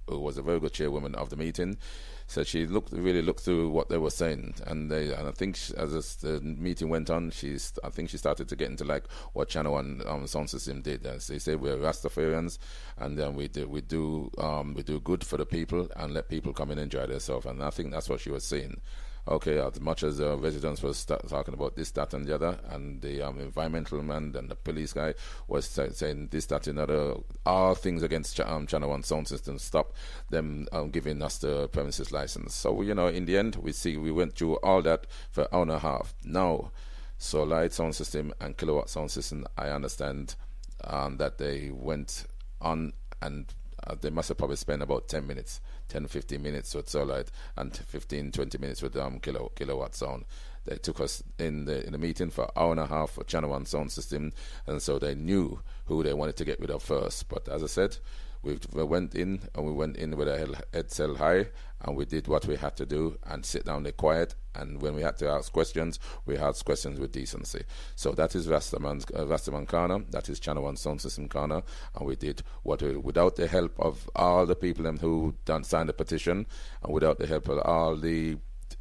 who was a very good chairwoman of the meeting. So she really looked through what they were saying, and I think the meeting went on, I think she started to get into like what Channel One sound system did. As they say, we're Rastafarians, and then we do good for the people and let people come and enjoy themselves. And I think that's what she was saying. Okay, as much as the residents was talking about this, that, and the other, and the environmental man and the police guy was saying this, that, and other, all things against Channel One sound system, stop them giving us the premises license. So, in the end, we went through all that for an hour and a half. Now, Solar sound system and Kilowatt sound system, I understand that they went on and they must have probably spent about 10 to 15 minutes with Solarite and 15-20 minutes with Kilowatt sound. They took us in the meeting for an hour and a half for Channel One sound system, and so they knew who they wanted to get rid of first. But as I said, we went in with our heads held high, and we did what we had to do and sit down there quiet. And when we had to ask questions, we asked questions with decency. So that is Rastaman Corner. That is Channel One Sound System Corner. And we did without the help of all the people who signed the petition, and without the help of all the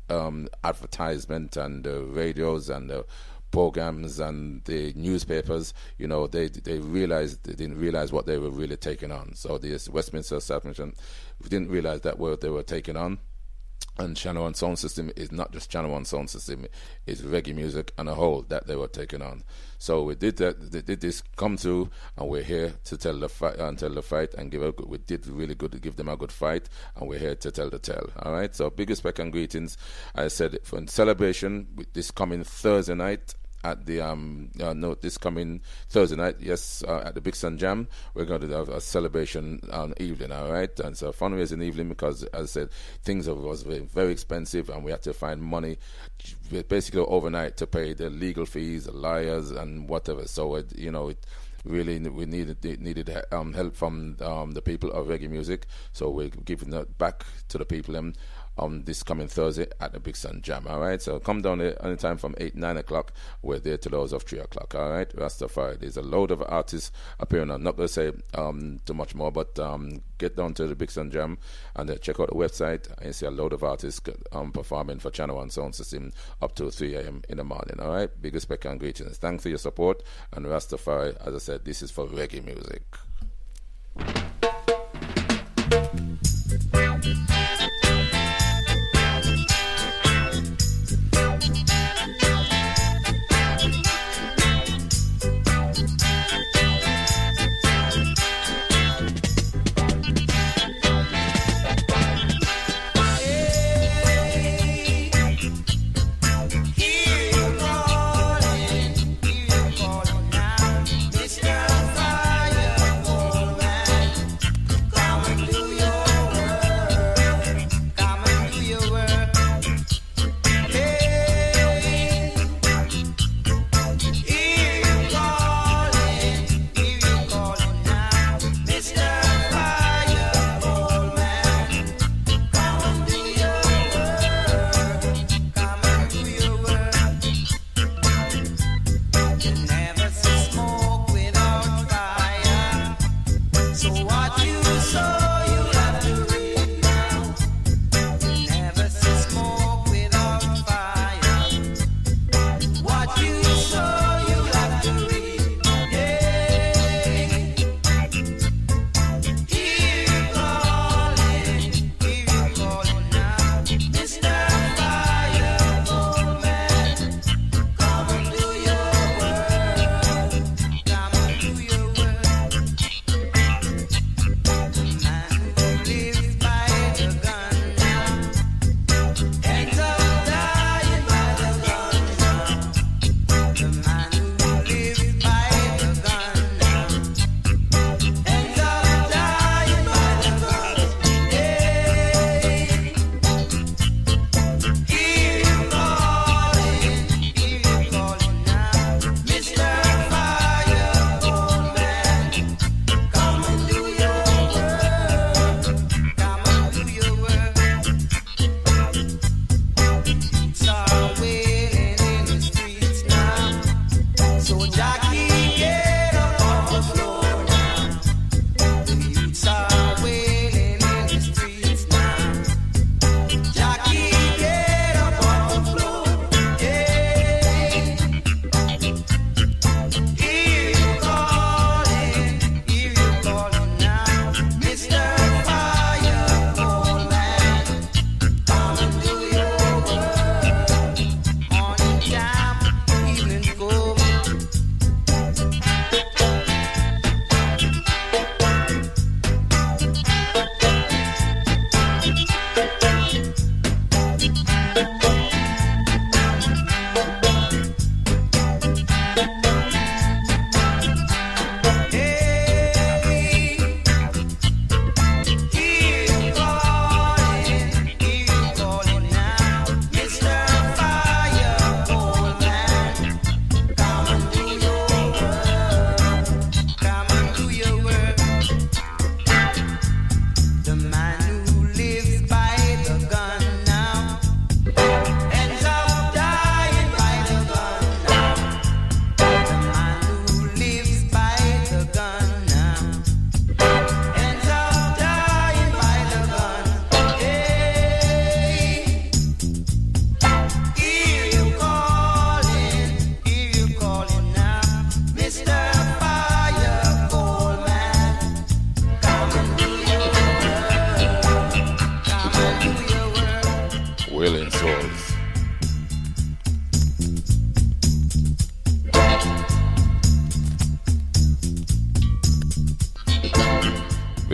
advertisement and the radios and the programs and the newspapers, they didn't realize what they were really taking on. So the Westminster establishment didn't realize that what they were taking on. And Channel One sound system is not just Channel One sound system; it's reggae music and a whole that they were taking on. So we did that. They did this come through, and we're here to tell the fight and we did really good to give them a good fight, and we're here to tell the tale. All right. So big respect and greetings. I said for celebration with this coming Thursday night. At the this coming Thursday night, yes, at the Big Sun Jam, we're going to have a celebration evening, all right? And so fundraising evening because, as I said, things was very expensive, and we had to find money basically overnight to pay the legal fees, the lawyers, and whatever. So really, we needed help from the people of reggae music. So we're giving that back to the people this coming Thursday at the Big Sun Jam, all right? So come down there anytime from 8-9 o'clock. We're there till those of 3 o'clock, all right? Rastafari. There's a load of artists appearing. I'm not going to say too much more, but get down to the Big Sun Jam and check out the website, and you see a load of artists performing for Channel One Sound System up to 3 a.m. in the morning, all right? Big respect and greetings. Thanks for your support. And Rastafari, as I said, this is for reggae music. Mr. Fire.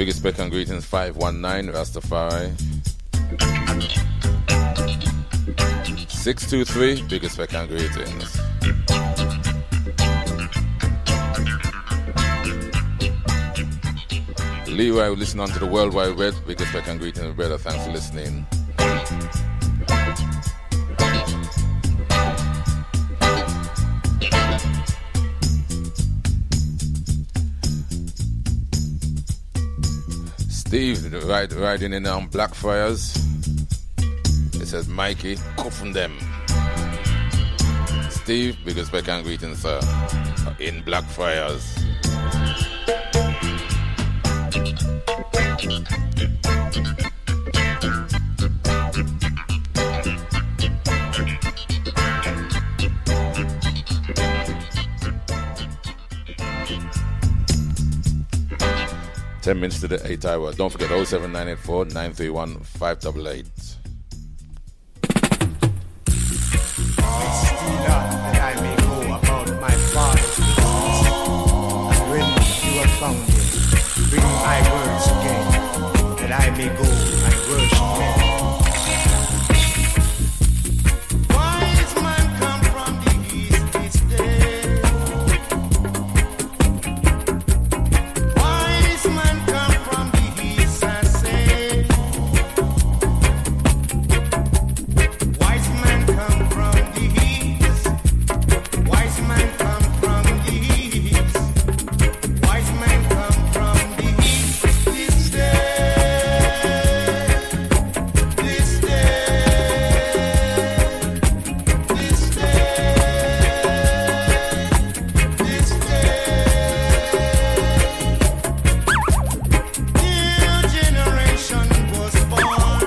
Biggest respect and greetings, 519 Rastafari. 623, biggest respect and greetings. Leroy, listen on to the World Wide Web. Biggest respect and greetings, brother. Thanks for listening. Steve riding in on Blackfriars. It says Mikey, cuffing them. Steve, biggest respect and greetings, sir. In Blackfriars. 10 minutes to the 8 hour. Don't forget 07984 931 588. That I may go about my father's business, and when you are found him, bring my words again, that I may go and worship him. Wise man come from the east this day. Wise man come from the east, I say. Wise man come from the east. Wise man come from the east. Wise man come from the east this day. This day. This day. This day. New generation was born.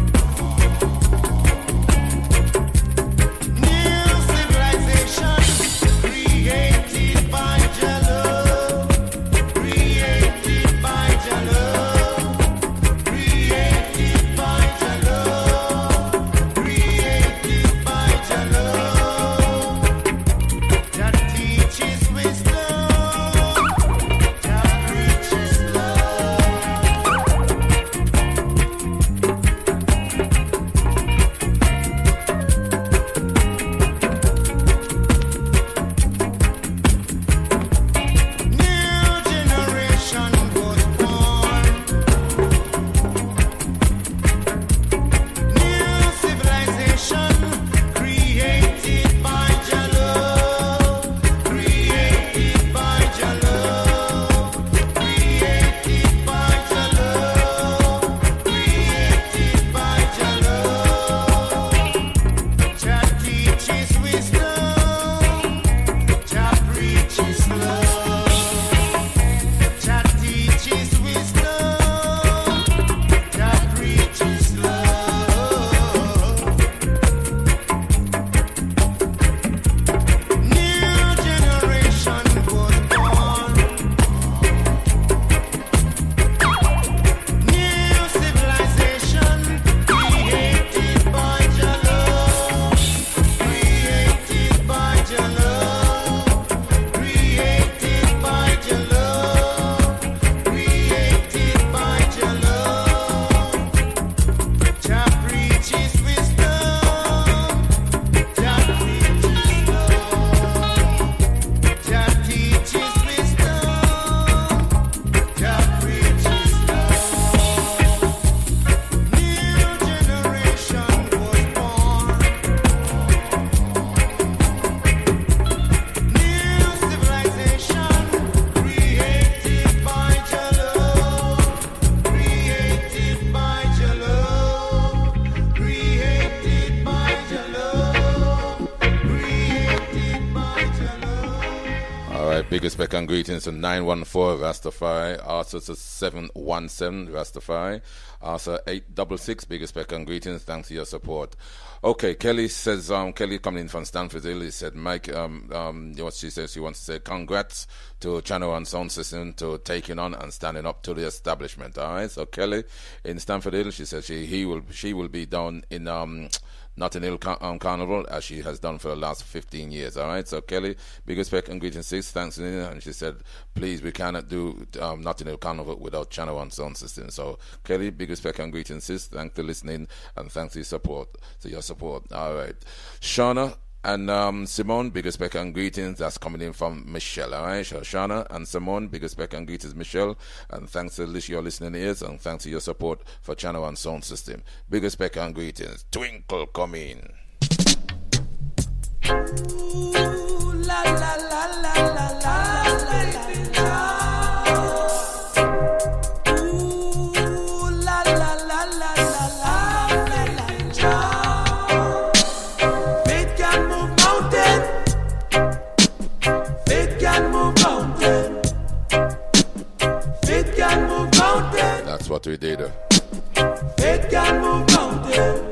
New civilization created by Jah love. Created by Jah love. Created by Jah love. Created by Jah love. Jah teaches wisdom. Jah preaches love. New generation was born. New civilization created by Jah love. Created by Jah love. Created by Jah love. Created by Jah love. Jah teaches wisdom. Jah preaches love. Jah teaches wisdom. Jah preaches love. New generation was born. New civilization created by Jah love. Created by Jah love. Created by Jah love. Created by Jah love. Jah preaches wisdom. Jah preaches love. Jah teaches wisdom. Jah preaches love. New generation was born. New civilization created by Jah love. Created by Jah love. Created by Jah love. Created by Jah love. Alright, biggest respect and greetings to 914 Rastafari. Also to 717 Rastafari. Also 866, biggest respect and greetings. Thanks for your support. Okay, Kelly says, Kelly coming in from Stanford Hill, he said, Mike, what she says, she wants to say congrats to Channel One Sound System to taking on and standing up to the establishment. Alright, so Kelly in Stanford Hill, she says she will be down in Notting Hill Carnival, as she has done for the last 15 years. All right. So Kelly, big respect and greetings, sis. Thanks. And she said, please, we cannot do Notting Hill Carnival without Channel One sound system. So Kelly, big respect and greetings, sis. Thanks for listening and thanks for your support. All right. Shauna and Simone, big respect and greetings. That's coming in from Michelle. All right. So Shauna and Simone, big respect and greetings, Michelle. And thanks to your listening ears and thanks to your support for Channel One sound system. Big respect and greetings. Twinkle, come in. Ooh, la la la la la la la la. Ooh, la la la la la la la. Faith can move mountain. Faith can move mountain. Faith can move mountain. That's what we did. Faith can move mountain.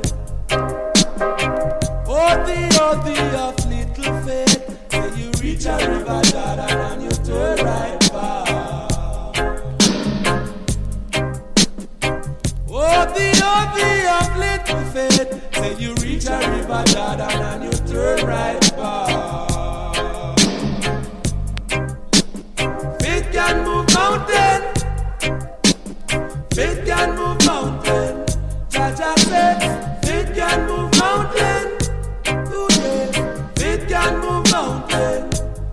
Oh, the of little faith, when you reach a river, Jordan, and you turn right back. Oh, the of little faith, when you reach a river, Jordan, and you turn right back. Faith can move mountain. Faith can move mountain. Jaja said, faith can move mountain. It can move mountain,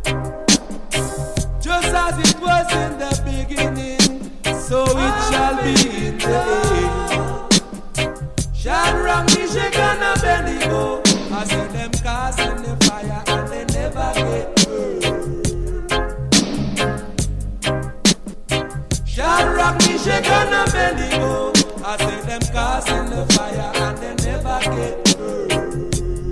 just as it was in the beginning, so it shall be in the end. Shadrach, Meshach, and Abednego, I see them cast in the fire and they never get burned. Shadrach, Meshach, and Abednego, I see them cast in the fire and they never get burned.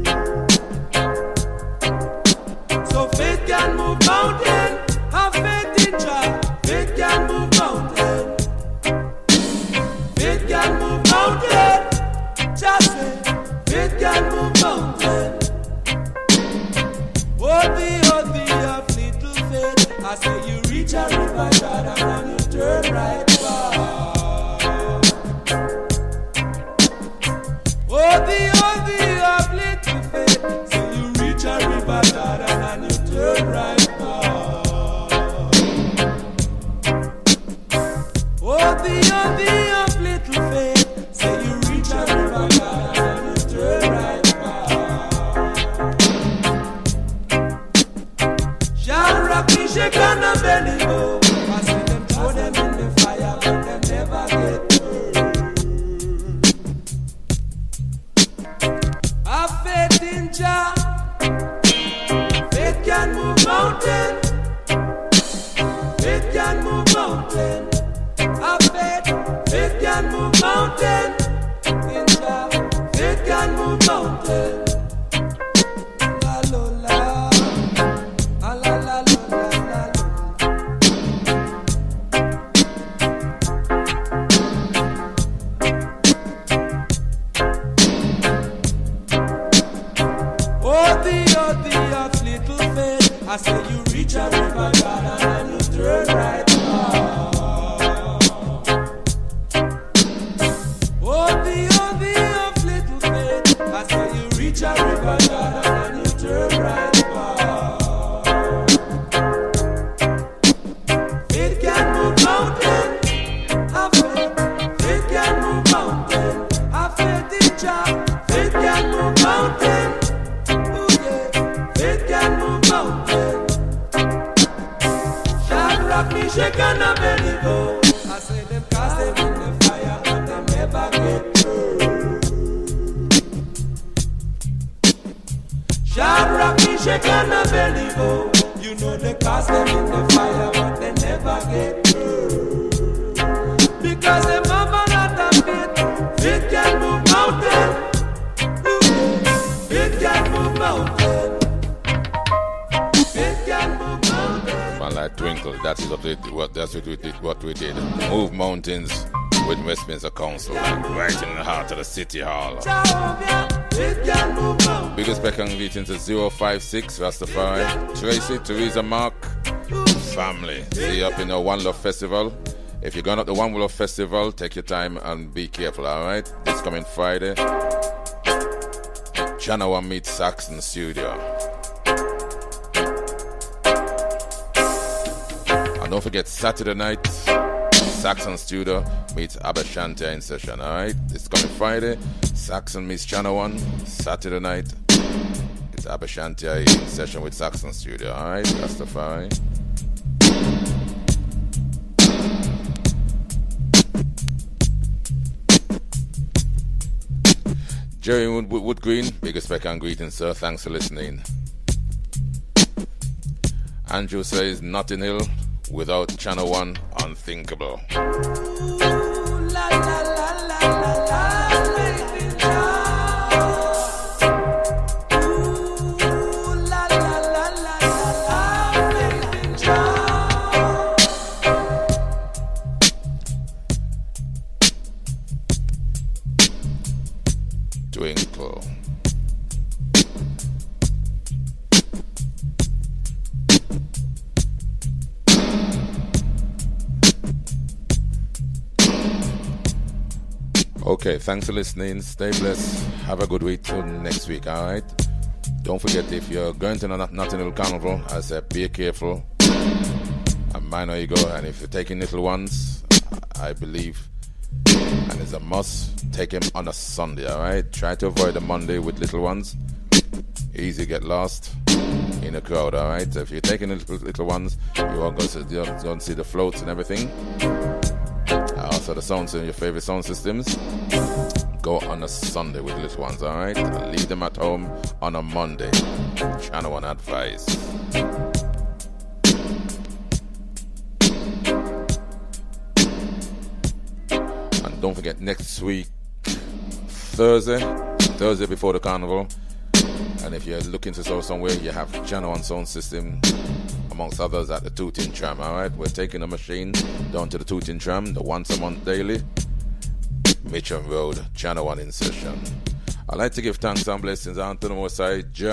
So faith can move mountain, have faith in Jah. Faith can move mountain. Faith can move mountain. Just say, faith can move mountain. Oh the of little faith, I say you reach a river Jordan and you turn right back. Oh the of little faith, say you reach a river Jordan and you turn right back. Oh the of little faith, say you reach a river Jordan and you turn right back. Shadrach, Meshach, and Abednego, I see them throw them in the fire, but them never get burned. Have faith in Jah. Faith can move mountain. Faith can move mountain. Have faith. Faith can move mountain. In Jah. Faith can move mountain. La la la. La la la la la. Oh the of little faith, I say you reach a river Jordan and you turn right back. Oh the of little faith, I say you reach a river Jordan and you turn right back. Faith can move mountain, have faith. Faith can move mountain, have faith in Jah. Faith can move mountain. Faith can move mountain. Shadrach, Meshach, and Abednego, I say them cast them in the fire and them never get burned. Shadrach, Meshach, and Abednego, you know they cast them in the fire but they never get burned. Because them have a lot of faith. Faith can move mountain. Faith can move mountain. Man like Twinkle, that's what we did. Move mountains with Westminster Council, right in the heart of the City Hall. Big respect and greetings to 056 Rastafari, Tracy, Teresa, Mark, family. See you up in the One Love Festival. If you're going up the One Love Festival, take your time and be careful, alright? This coming Friday. Channel 1 meets Saxon Studio. And don't forget, Saturday night, Saxon Studio meets Abashantia in session, alright? It's coming Friday, Saxon meets Channel 1. Saturday night, it's Abashantia in session with Saxon Studio, alright? That's the fine. Jerry Wood Green, big respect and greetings, sir. Thanks for listening. Andrew says, Notting Hill without Channel 1, unthinkable. Twinkle. Okay, thanks for listening. Stay blessed. Have a good week till next week, alright? Don't forget, if you're going to Notting Hill Carnival, I said be careful and mind how you go. And if you're taking little ones, I believe, and it's a must, take him on a Sunday, alright? Try to avoid a Monday with little ones. Easy get lost in a crowd, alright? So if you're taking little ones, you won't go to see the floats and everything. Also the sounds in your favorite sound systems. Go on a Sunday with little ones, alright? Leave them at home on a Monday. Channel 1 advice. And don't forget, next week, Thursday before the carnival. And if you're looking to go somewhere, you have Channel 1 sound system, amongst others, at the Tooting Tram, alright? We're taking a machine down to the Tooting Tram, the once a month daily, Mitcham Road, Channel 1 in session. I'd like to give thanks and blessings unto the Most High, Jah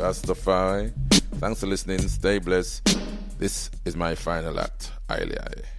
Rastafari. Thanks for listening. Stay blessed. This is my final act. Aye.